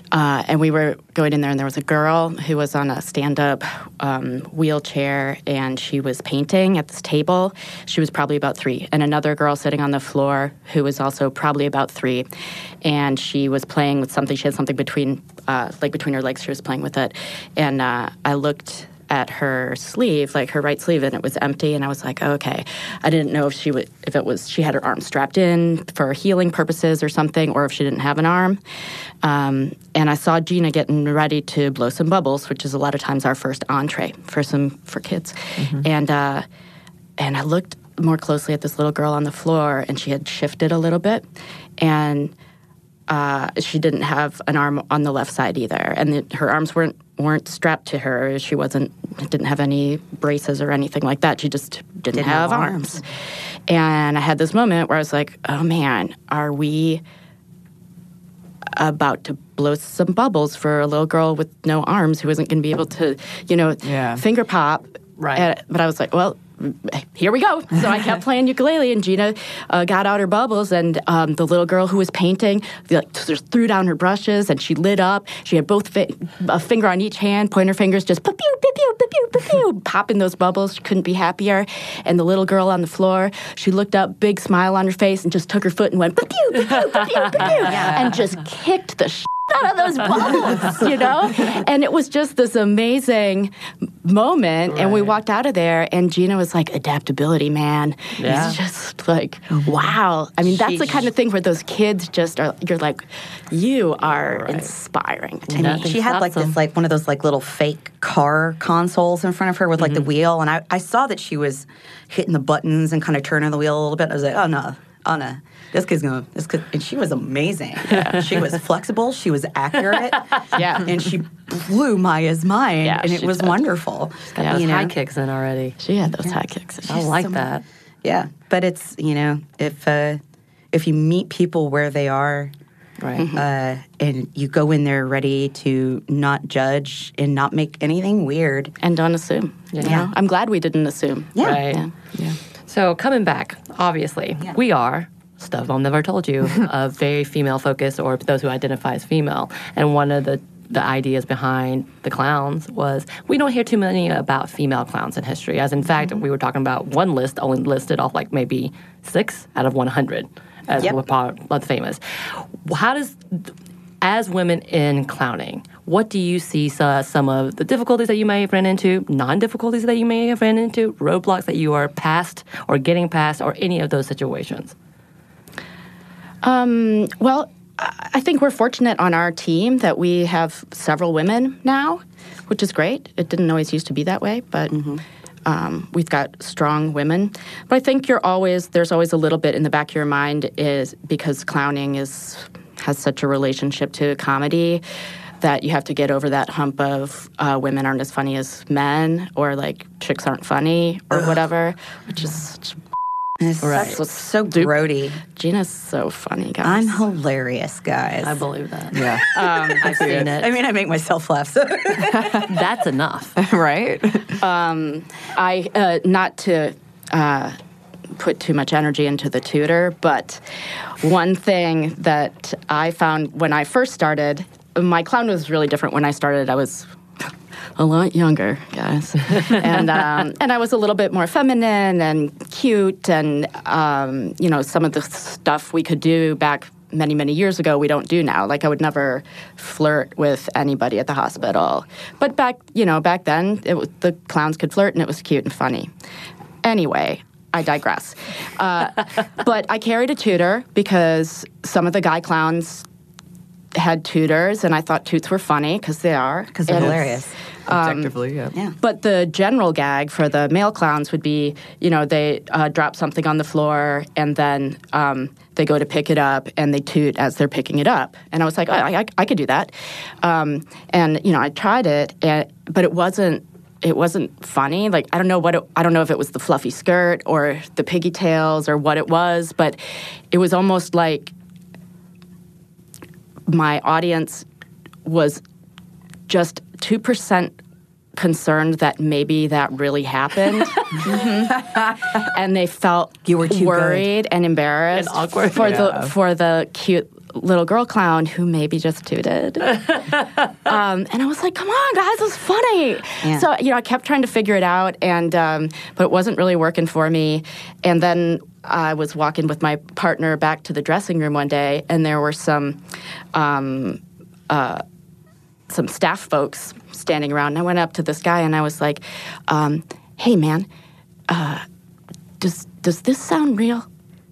Uh, and we were going in there, and there was a girl who was on a stand-up um, wheelchair, and she was painting at this table. She was probably about three. And another girl sitting on the floor who was also probably about three. And she was playing with something. She had something between, uh, like between her legs. She was playing with it. And uh, I looked at her sleeve, like her right sleeve, and it was empty. And I was like, oh, okay. I didn't know if she would, if it was she had her arm strapped in for healing purposes or something, or if she didn't have an arm. Um, and I saw Gina getting ready to blow some bubbles, which is a lot of times our first entree for some for kids. Mm-hmm. And uh, and I looked more closely at this little girl on the floor, and she had shifted a little bit, and uh, she didn't have an arm on the left side either, and the, her arms weren't weren't strapped to her. She wasn't didn't have any braces or anything like that. She just didn't, didn't have, have arms. arms. And I had this moment where I was like, oh man, are we about to blow some bubbles for a little girl with no arms who isn't going to be able to, you know, yeah. finger pop. Right. Uh, but I was like, well, here we go. So I kept playing ukulele, and Gina uh, got out her bubbles, and um, the little girl who was painting like, just threw down her brushes, and she lit up. She had both fi- a finger on each hand, pointer fingers, just pew, pew, pew, pew, pew, pew, pew, popping those bubbles. She couldn't be happier. And the little girl on the floor, she looked up, big smile on her face, and just took her foot and went, pew, pew, pew, pew, pew, pew, pew, yeah. and just kicked the shit out of those bubbles, you know? And it was just this amazing moment. Right. And we walked out of there, and Gina was like, adaptability, man. Yeah. It's just like, wow. I mean, that's Sheesh. the kind of thing where those kids just are, you're like, you are right. inspiring to and me. She had like this, like one of those like little fake car consoles in front of her with like mm-hmm. the wheel. And I, I saw that she was hitting the buttons and kind of turning the wheel a little bit. I was like, oh no, oh no. This kid's gonna, this kid, and she was amazing. Yeah. She was flexible, she was accurate, yeah, and she blew Maya's mind, yeah, and it was did. wonderful. She's got yeah. those you high know? kicks in already. She had those yeah. high kicks. I like so that. Yeah, but it's, you know, if uh, if you meet people where they are, right, uh, and you go in there ready to not judge and not make anything weird, and don't assume. Yeah, you know? I'm glad we didn't assume. Yeah, right. Yeah. yeah. So coming back, obviously, yeah. we are. Stuff Mom Never Told You, uh, very female-focused, or those who identify as female. And one of the, the ideas behind the clowns was we don't hear too many about female clowns in history. As in fact, mm-hmm. we were talking about one list only listed off like maybe six out of one hundred as yep. part of the famous. How does, as women in clowning, what do you see uh, some of the difficulties that you may have ran into, non-difficulties that you may have ran into, roadblocks that you are past or getting past, or any of those situations? Um, well, I think we're fortunate on our team that we have several women now, which is great. It didn't always used to be that way, but mm-hmm. um, we've got strong women. But I think you're always, there's always a little bit in the back of your mind is because clowning is has such a relationship to comedy that you have to get over that hump of uh, women aren't as funny as men, or like chicks aren't funny, or Ugh. whatever, which is It's right. so, so grody. Gina's so funny, guys. I'm hilarious, guys. I believe that. Yeah. Um, I've seen it. I mean, I make myself laugh. So. That's enough. Right? Um, I, uh, not to uh, put too much energy into the tutor, but one thing that I found when I first started, my clown was really different when I started. I was a lot younger, guys. and um, and I was a little bit more feminine and cute, and, um, you know, some of the stuff we could do back many, many years ago, we don't do now. Like, I would never flirt with anybody at the hospital. But back, you know, back then, it was, the clowns could flirt, and it was cute and funny. Anyway, I digress. Uh, but I carried a tutor because some of the guy clowns had tutors, and I thought toots were funny because they are. Because they're hilarious. Objectively, um, yeah. yeah. But the general gag for the male clowns would be, you know, they uh, drop something on the floor, and then um, they go to pick it up, and they toot as they're picking it up. And I was like, oh, I, I, I could do that. Um, and, you know, I tried it, and, but it wasn't It wasn't funny. Like, I don't know what it, I don't know if it was the fluffy skirt or the piggy tails or what it was, but it was almost like my audience was just two percent concerned that maybe that really happened. mm-hmm. And they felt you were too worried good. and embarrassed and awkward for yeah. the for the cute little girl clown who maybe just tooted. um, and I was like, come on, guys, this is funny. Yeah. So, you know, I kept trying to figure it out, and um, but it wasn't really working for me. And then I was walking with my partner back to the dressing room one day, and there were some um, uh, some staff folks standing around. And I went up to this guy, and I was like, um, hey, man, uh, does does this sound real?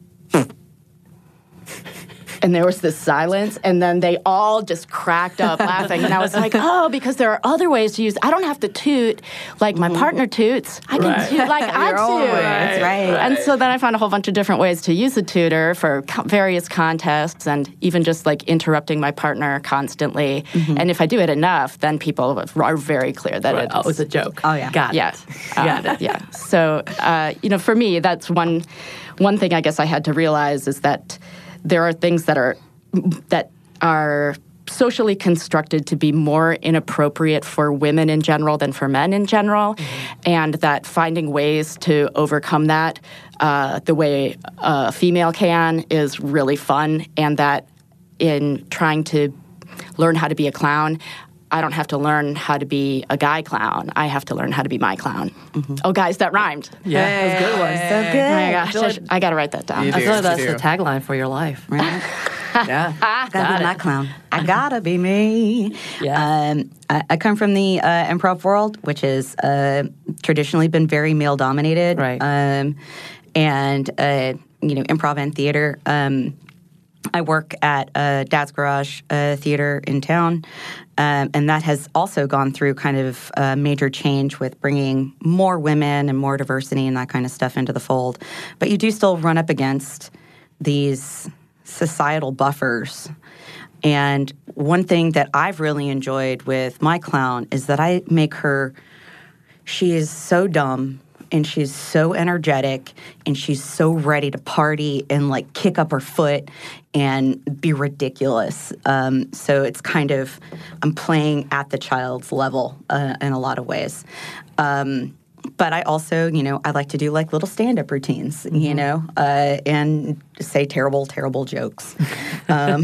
And there was this silence, and then they all just cracked up laughing. And I was like, oh, because there are other ways to use I don't have to toot like my partner toots. I can right. toot like I toot. Right. That's right. And so then I found a whole bunch of different ways to use a tutor for co- various contests, and even just like interrupting my partner constantly. Mm-hmm. And if I do it enough, then people are very clear that right. it's, oh, it's a joke. Oh, yeah. Got yeah. it. Uh, Got it. Yeah. So, uh, you know, for me, that's one one thing I guess I had to realize is that there are things that are that are socially constructed to be more inappropriate for women in general than for men in general, mm-hmm. and that finding ways to overcome that uh, the way a female can is really fun, and that in trying to learn how to be a clown, I don't have to learn how to be a guy clown. I have to learn how to be my clown. Mm-hmm. Oh, guys, that rhymed. Yeah, hey, that was a good one. So good. Oh my gosh, I, like, sh- I got to write that down. You I do, feel like that's you the do. tagline for your life. Right? Yeah. I gotta Got be it. my clown. I gotta be me. Yeah. Um, I, I come from the uh, improv world, which has uh, traditionally been very male dominated. Right. Um, and uh, you know, improv and theater. Um, I work at uh, Dad's Garage uh, Theater in town, um, and that has also gone through kind of a major change with bringing more women and more diversity and that kind of stuff into the fold. But you do still run up against these societal buffers. And one thing that I've really enjoyed with my clown is that I make her, she is so dumb and she's so energetic and she's so ready to party and like kick up her foot and be ridiculous. Um, so it's kind of, I'm playing at the child's level uh, in a lot of ways. Um, But I also, you know, I like to do like little stand-up routines, mm-hmm. you know, uh, and say terrible, terrible jokes. um,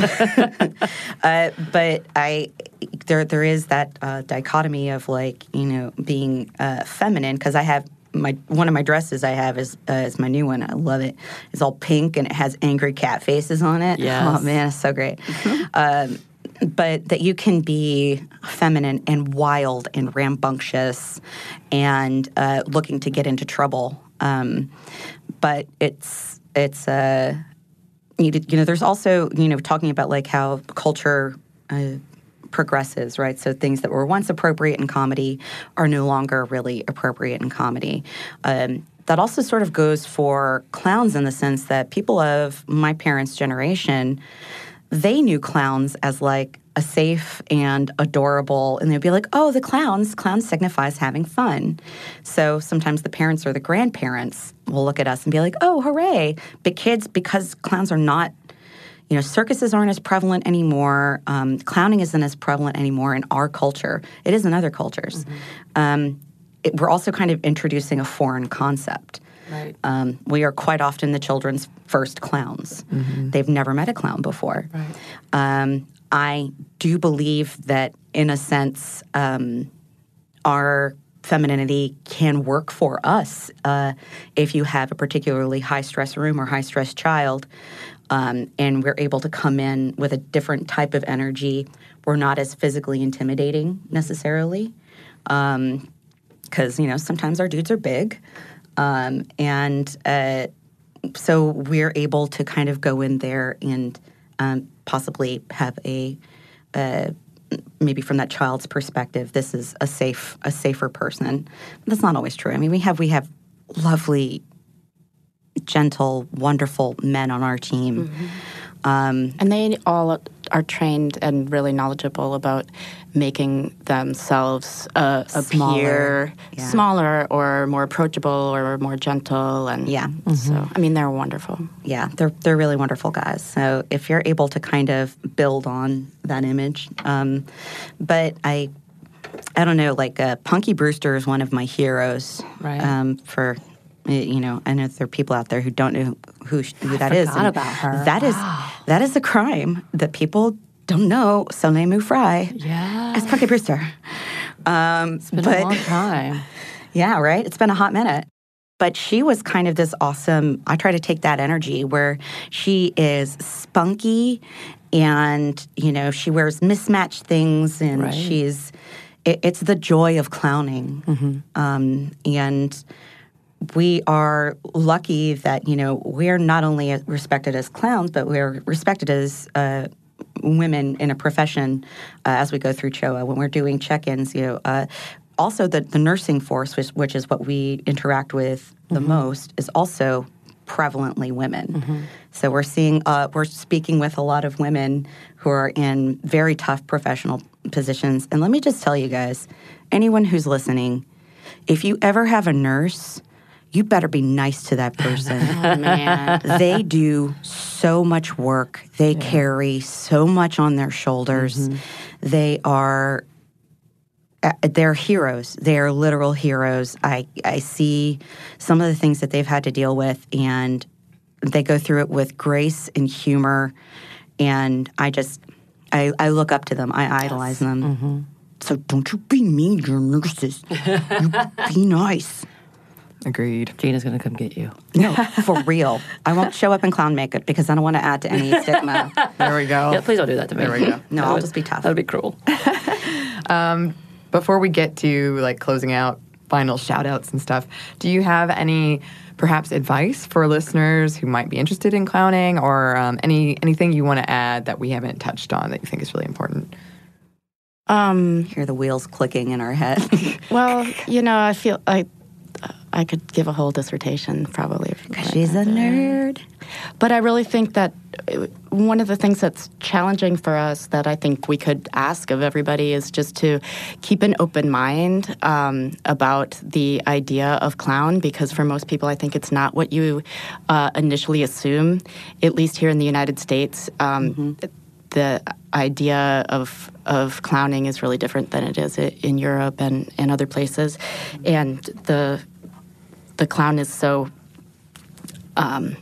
uh, but I, there, there is that uh, dichotomy of like, you know, being uh, feminine, because I have my one of my dresses I have is uh, is my new one. I love it. It's all pink and it has angry cat faces on it. Yes. Oh man, it's so great. um, But that you can be feminine and wild and rambunctious and uh, looking to get into trouble. Um, but it's it's uh, you, you know there's also you know talking about like how culture uh, progresses, right? So things that were once appropriate in comedy are no longer really appropriate in comedy. Um, that also sort of goes for clowns in the sense that people of my parents' generation, they knew clowns as like a safe and adorable, and they'd be like, oh, the clowns, clown signifies having fun. So sometimes the parents or the grandparents will look at us and be like, oh, hooray. But kids, because clowns are not, you know, circuses aren't as prevalent anymore. Um, clowning isn't as prevalent anymore in our culture. It is in other cultures. Mm-hmm. Um, it, we're also kind of introducing a foreign concept. Right. Um, we are quite often the children's first clowns. Mm-hmm. They've never met a clown before. Right. Um, I do believe that, in a sense, um, our femininity can work for us uh, if you have a particularly high-stress room or high-stress child, um, and we're able to come in with a different type of energy. We're not as physically intimidating necessarily, because, um, you know, sometimes our dudes are big. Um, and uh, so we're able to kind of go in there and um, possibly have a, uh, maybe from that child's perspective, this is a safe, a safer person. That's not always true. I mean, we have we have lovely, gentle, wonderful men on our team. Mm-hmm. Um, and they all are trained and really knowledgeable about making themselves uh, Smaller, appear yeah. smaller or more approachable or more gentle. And Yeah. so, I mean, they're wonderful. Yeah, they're they're really wonderful guys. So if you're able to kind of build on that image, um, but I, I don't know, like uh, Punky Brewster is one of my heroes. Right. Um, for you know, I know there are people out there who don't know who who that I is. forgot about her. That is Wow. that is a crime that people don't know Soleil Mu Fry Yeah. as Punky Brewster. Um, It's been but, a long time. Yeah, right? It's been a hot minute. But she was kind of this awesome, I try to take that energy where she is spunky and, you know, she wears mismatched things and Right. she's, it, it's the joy of clowning. Mm-hmm. Um, and we are lucky that, you know, we're not only respected as clowns, but we're respected as uh, women in a profession uh, as we go through C H O A. When we're doing check-ins, you know, uh, also the, the nursing force, which, which is what we interact with the Mm-hmm. most, is also prevalently women. Mm-hmm. So we're seeing, uh, we're speaking with a lot of women who are in very tough professional positions. And let me just tell you guys, anyone who's listening, if you ever have a nurse, you better be nice to that person. Oh, man. They do so much work. They carry so much on their shoulders. Mm-hmm. They are uh, they're heroes. They are literal heroes. I, I see some of the things that they've had to deal with, and they go through it with grace and humor. And I just, I, I look up to them. I idolize them. Mm-hmm. So don't you be mean to your nurses. You be nice. Agreed. Gina's going to come get you. No, for real. I won't show up in clown makeup because I don't want to add to any stigma. There we go. Yeah, please don't do that to me. There we go. No, That I'll would- just be tough. That would be cruel. Before we get to like closing out final shout outs and stuff, do you have any perhaps advice for listeners who might be interested in clowning, or um, any anything you want to add that we haven't touched on that you think is really important? Um, Hear the wheels clicking in our head. well, you know, I feel I I could give a whole dissertation probably. She's a nerd. But I really think that uh, one of the things that's challenging for us that I think we could ask of everybody is just to keep an open mind um, about the idea of clown, because for most people, I think it's not what you uh, initially assume, at least here in the United States. Um, mm-hmm. The idea of of clowning is really different than it is in Europe and, and other places. And the the clown is so... Um,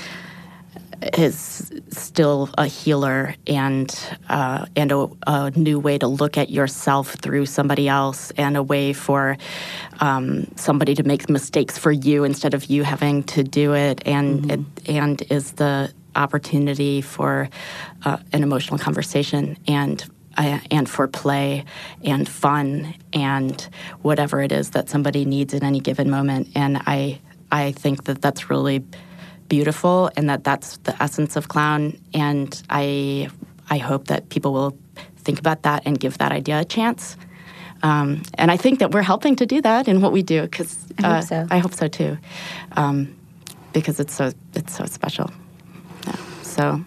is still a healer and uh, and a, a new way to look at yourself through somebody else, and a way for um, somebody to make mistakes for you instead of you having to do it, and mm-hmm. it, and is the opportunity for uh, an emotional conversation and uh, and for play and fun and whatever it is that somebody needs in any given moment. And I I think that that's really beautiful, and that that's the essence of clown. And I I hope that people will think about that and give that idea a chance. Um, and I think that we're helping to do that in what we do, because I hope uh, so. I hope so too, um, because it's so it's so special. Yeah. So,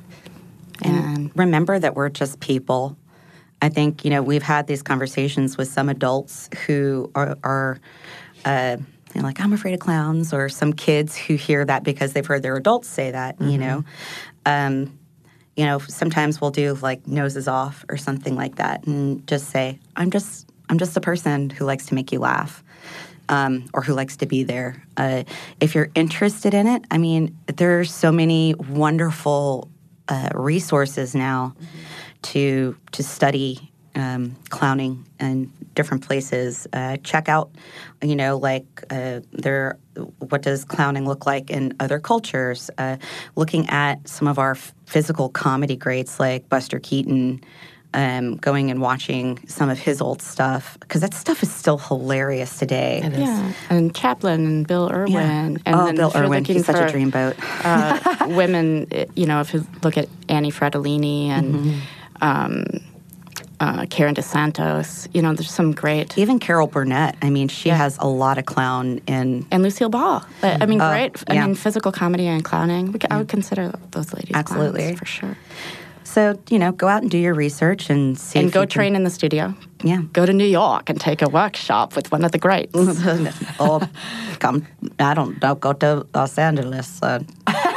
and remember that we're just people. I think, you know, we've had these conversations with some adults who are, are uh, you know, like, I'm afraid of clowns, or some kids who hear that because they've heard their adults say that, mm-hmm. you know. Um, you know, sometimes we'll do, like, noses off or something like that, and just say, I'm just I'm just a person who likes to make you laugh, um, or who likes to be there. Uh, if you're interested in it, I mean, there are so many wonderful uh, resources now mm-hmm. to to study um, clowning in different places. Uh, check out, you know, like uh, there. What does clowning look like in other cultures? Uh, looking at some of our f- physical comedy greats like Buster Keaton, um, going and watching some of his old stuff, because that stuff is still hilarious today. It is. yeah, and Chaplin and Bill Irwin. Yeah. And oh, then Bill if you're Irwin, looking he's such for, a dreamboat. uh, women, you know, if you look at Annie Fratellini and Mm-hmm. um, uh, Karen DeSantos, you know, there's some great. Even Carol Burnett. I mean, she Yeah. has a lot of clown in. And Lucille Ball. I mean, Uh, great. I yeah. mean, physical comedy and clowning. We, I would consider those ladies Absolutely. clowns, for sure. So, you know, go out and do your research and see. And if go you can- train in the studio. Yeah. Go to New York and take a workshop with one of the greats. or come, I don't know, go to Los Angeles. Uh,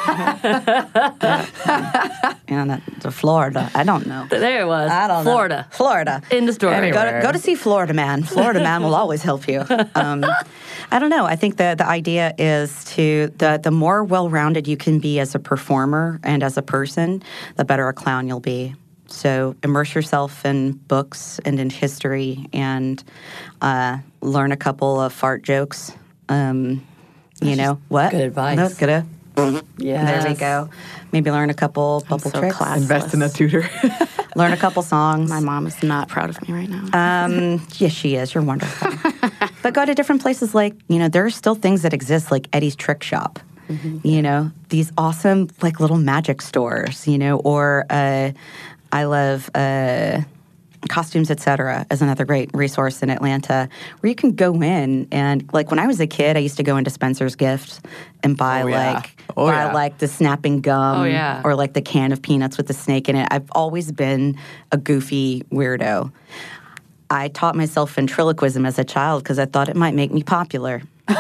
And uh, to Florida. I don't know. There it was. I don't Florida. know. Florida. In the story. Anyway. Go to, go to see Florida Man. Florida Man will always help you. Um, I don't know. I think the, the idea is to, the, the more well-rounded you can be as a performer and as a person, the better a clown you'll be. So immerse yourself in books and in history and uh, learn a couple of fart jokes. Um, you know, what? good advice. No, good a- Yes. There we go. Maybe learn a couple I'm bubble so tricks. classless. Invest in a tutor. Learn a couple songs. My mom is not proud of me right now. Um, yes, she is. You're wonderful. But go to different places like, you know, there are still things that exist like Eddie's Trick Shop. Mm-hmm. You know, these awesome like little magic stores, you know, or uh, I love uh, Costumes, et cetera, is another great resource in Atlanta where you can go in and like when I was a kid, I used to go into Spencer's Gift and buy Oh, yeah. like Oh, buy yeah. like the snapping gum Oh, yeah. or like the can of peanuts with the snake in it. I've always been a goofy weirdo. I taught myself ventriloquism as a child because I thought it might make me popular.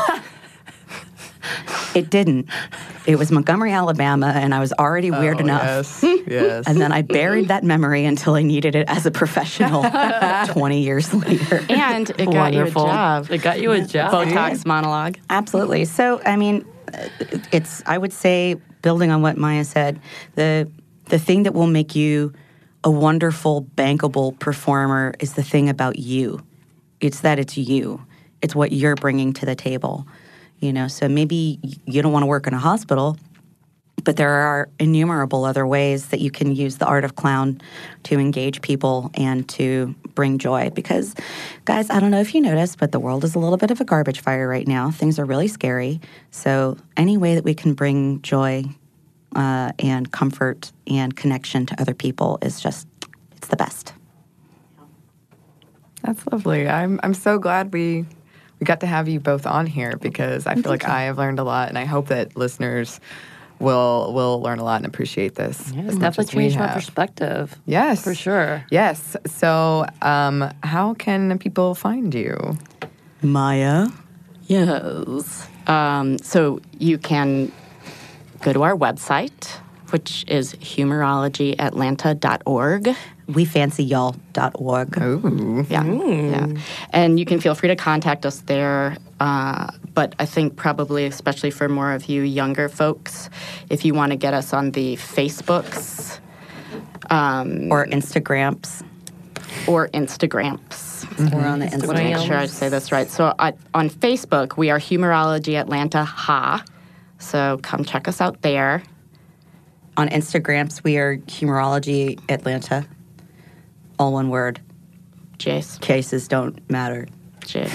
It didn't. It was Montgomery, Alabama, and I was already weird Oh, enough. Yes. Yes. And then I buried that memory until I needed it as a professional twenty years later. And it got you a Wonderful. job. It got you a job. Botox monologue. Absolutely. So, I mean, it's, I would say, building on what Maya said, the the thing that will make you a wonderful, bankable performer is the thing about you. It's that it's you. It's what you're bringing to the table. You know, so maybe you don't want to work in a hospital, but there are innumerable other ways that you can use the art of clown to engage people and to bring joy. Because, guys, I don't know if you noticed, but the world is a little bit of a garbage fire right now. Things are really scary. So any way that we can bring joy uh, and comfort and connection to other people is just, it's the best. That's lovely. I'm I'm so glad we we got to have you both on here because I feel like I have learned a lot, and I hope that listeners will will learn a lot and appreciate this. Yeah, as it's much definitely as we changed my have. perspective. Yes, For sure. Yes. So, um, how can people find you? Maya? Yes. Um, so you can go to our website, which is humorology atlanta dot org. we fancy y'all dot org. Ooh. Yeah, yeah. And you can feel free to contact us there. Uh, but I think probably, especially for more of you younger folks, if you want to get us on the Facebooks um, Or Instagrams. or Instagrams. We're on the Let me Instagram. make sure I say this right. So uh, on Facebook, we are Humorology Atlanta H A. So come check us out there. On Instagrams, we are Humorology Atlanta. All one word. Jace. Cases don't matter. J.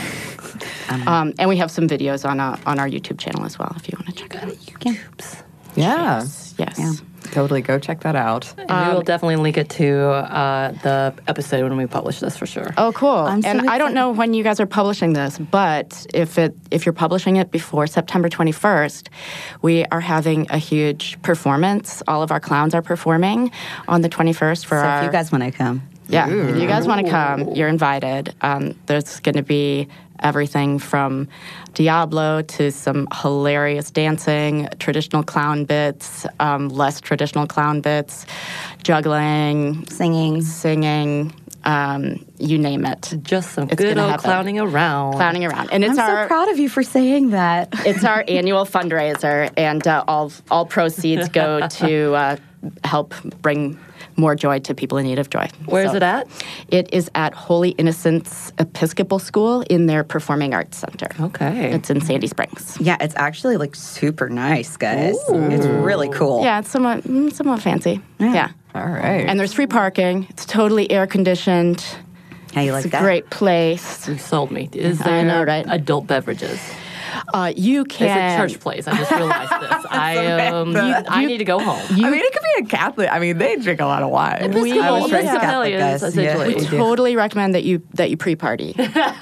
Um, and we have some videos on uh, on our YouTube channel as well if you want to check it out. YouTubes. Yeah. Yes. Yeah. Totally. Go check that out. And we will definitely link it to uh, the episode when we publish this for sure. Oh, cool. I'm so and I don't excited. know when you guys are publishing this, but if it if you're publishing it before September twenty-first, we are having a huge performance. All of our clowns are performing on the twenty-first for So our... if you guys want to come. Yeah, if you guys want to come, you're invited. Um, there's going to be everything from Diablo to some hilarious dancing, traditional clown bits, um, less traditional clown bits, juggling, Singing. singing, um, you name it. Just some It's good gonna old happen. clowning around. Clowning around. And it's I'm our so proud of you for saying that. it's our annual fundraiser, and uh, all all proceeds go to uh, help bring more joy to people in need of joy. Where is So it at? It is at Holy Innocents Episcopal School in their Performing Arts Center. Okay. It's in Sandy Springs. Yeah, it's actually like super nice, guys. It's really cool. Yeah, it's somewhat mm, somewhat fancy. Yeah. All right. And there's free parking. It's totally air conditioned. How you like It's a that? great place. You sold me. Is I there know, right? adult beverages? Uh, you It's can. a church place. I just realized this. I um, Samantha. I need to go home. I mean, it could be a Catholic. I mean, they drink a lot of wine. We I was will raised yeah. Catholic, guys. essentially. Yeah. We totally recommend that you that you pre-party.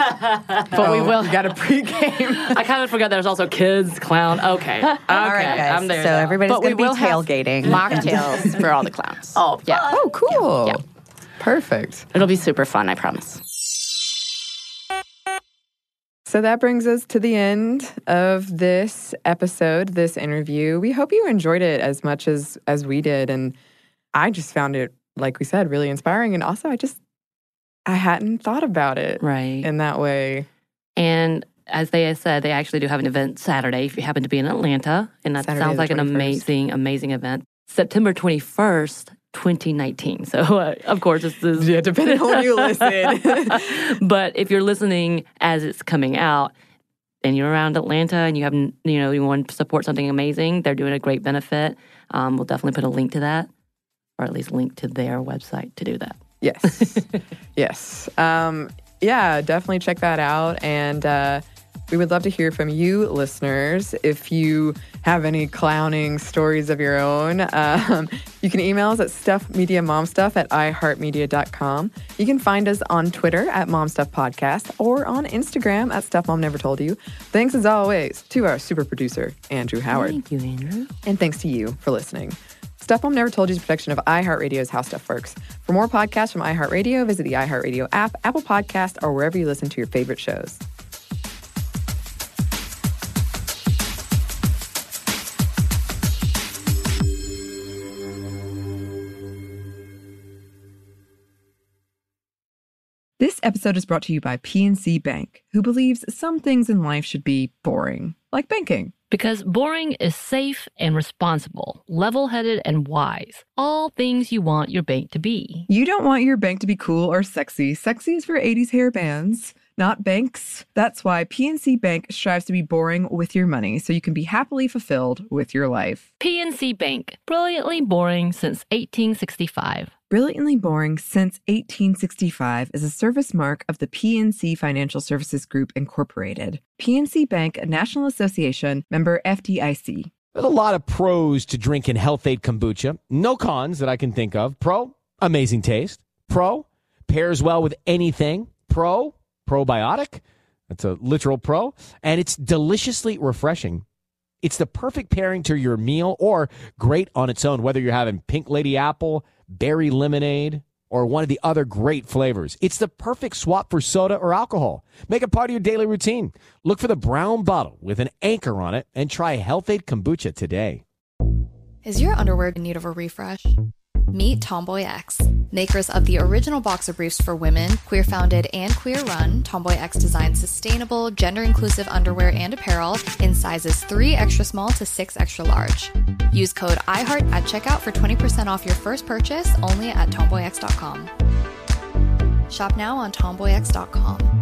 But we will. You got a pregame. I kind of forgot there's also kids, clown. Okay. Okay. All right, guys. I'm there. so now. everybody's But we going to be will have tailgating. mocktails for all the clowns. Oh, yeah. Oh, cool. Yeah. Perfect. It'll be super fun, I promise. So that brings us to the end of this episode, this interview. We hope you enjoyed it as much as as we did. And I just found it, like we said, really inspiring. And also, I just, I hadn't thought about it right in that way. And as they said, they actually do have an event Saturday if you happen to be in Atlanta. And that Saturday sounds the like an twenty-first. amazing, amazing event. September twenty-first, twenty nineteen. So, uh, of course, this is... Yeah, depending on when you listen. But if you're listening as it's coming out and you're around Atlanta and you have, you know, you want to support something amazing, they're doing a great benefit. Um, we'll definitely put a link to that, or at least link to their website to do that. Yes. Yes. Um, yeah, definitely check that out. And uh, we would love to hear from you, listeners. If you have any clowning stories of your own, um, you can email us at stuffmediamomstuff at iheartmedia dot com. You can find us on Twitter at momstuffpodcast or on Instagram at stuffmomnevertoldyou. Thanks, as always, to our super producer, Andrew Howard. Thank you, Andrew. And thanks to you for listening. Stuff Mom Never Told You is a production of iHeartRadio's How Stuff Works. For more podcasts from iHeartRadio, visit the iHeartRadio app, Apple Podcast, or wherever you listen to your favorite shows. This episode is brought to you by P N C Bank, who believes some things in life should be boring, like banking. Because boring is safe and responsible, level-headed and wise. All things you want your bank to be. You don't want your bank to be cool or sexy. Sexy is for eighties hair bands, not banks. That's why P N C Bank strives to be boring with your money so you can be happily fulfilled with your life. P N C Bank, brilliantly boring since eighteen sixty-five. Brilliantly Boring Since eighteen sixty-five is a service mark of the P N C Financial Services Group, Incorporated. P N C Bank, a National Association, member F D I C. There's a lot of pros to drinking Health-Ade kombucha. No cons that I can think of. Pro, amazing taste. Pro, pairs well with anything. Pro, probiotic. That's a literal pro. And it's deliciously refreshing. It's the perfect pairing to your meal or great on its own, whether you're having Pink Lady Apple, berry lemonade, or one of the other great flavors. It's the perfect swap for soda or alcohol. Make it part of your daily routine. Look for the brown bottle with an anchor on it and try Health-Ade kombucha today. Is your underwear in need of a refresh? Meet Tomboy X, makers of the original boxer briefs for women, queer-founded and queer-run. Tomboy X designs sustainable, gender-inclusive underwear and apparel in sizes three extra small to six extra large. Use code iHeart at checkout for twenty percent off your first purchase only at tomboy x dot com. Shop now on tomboy x dot com.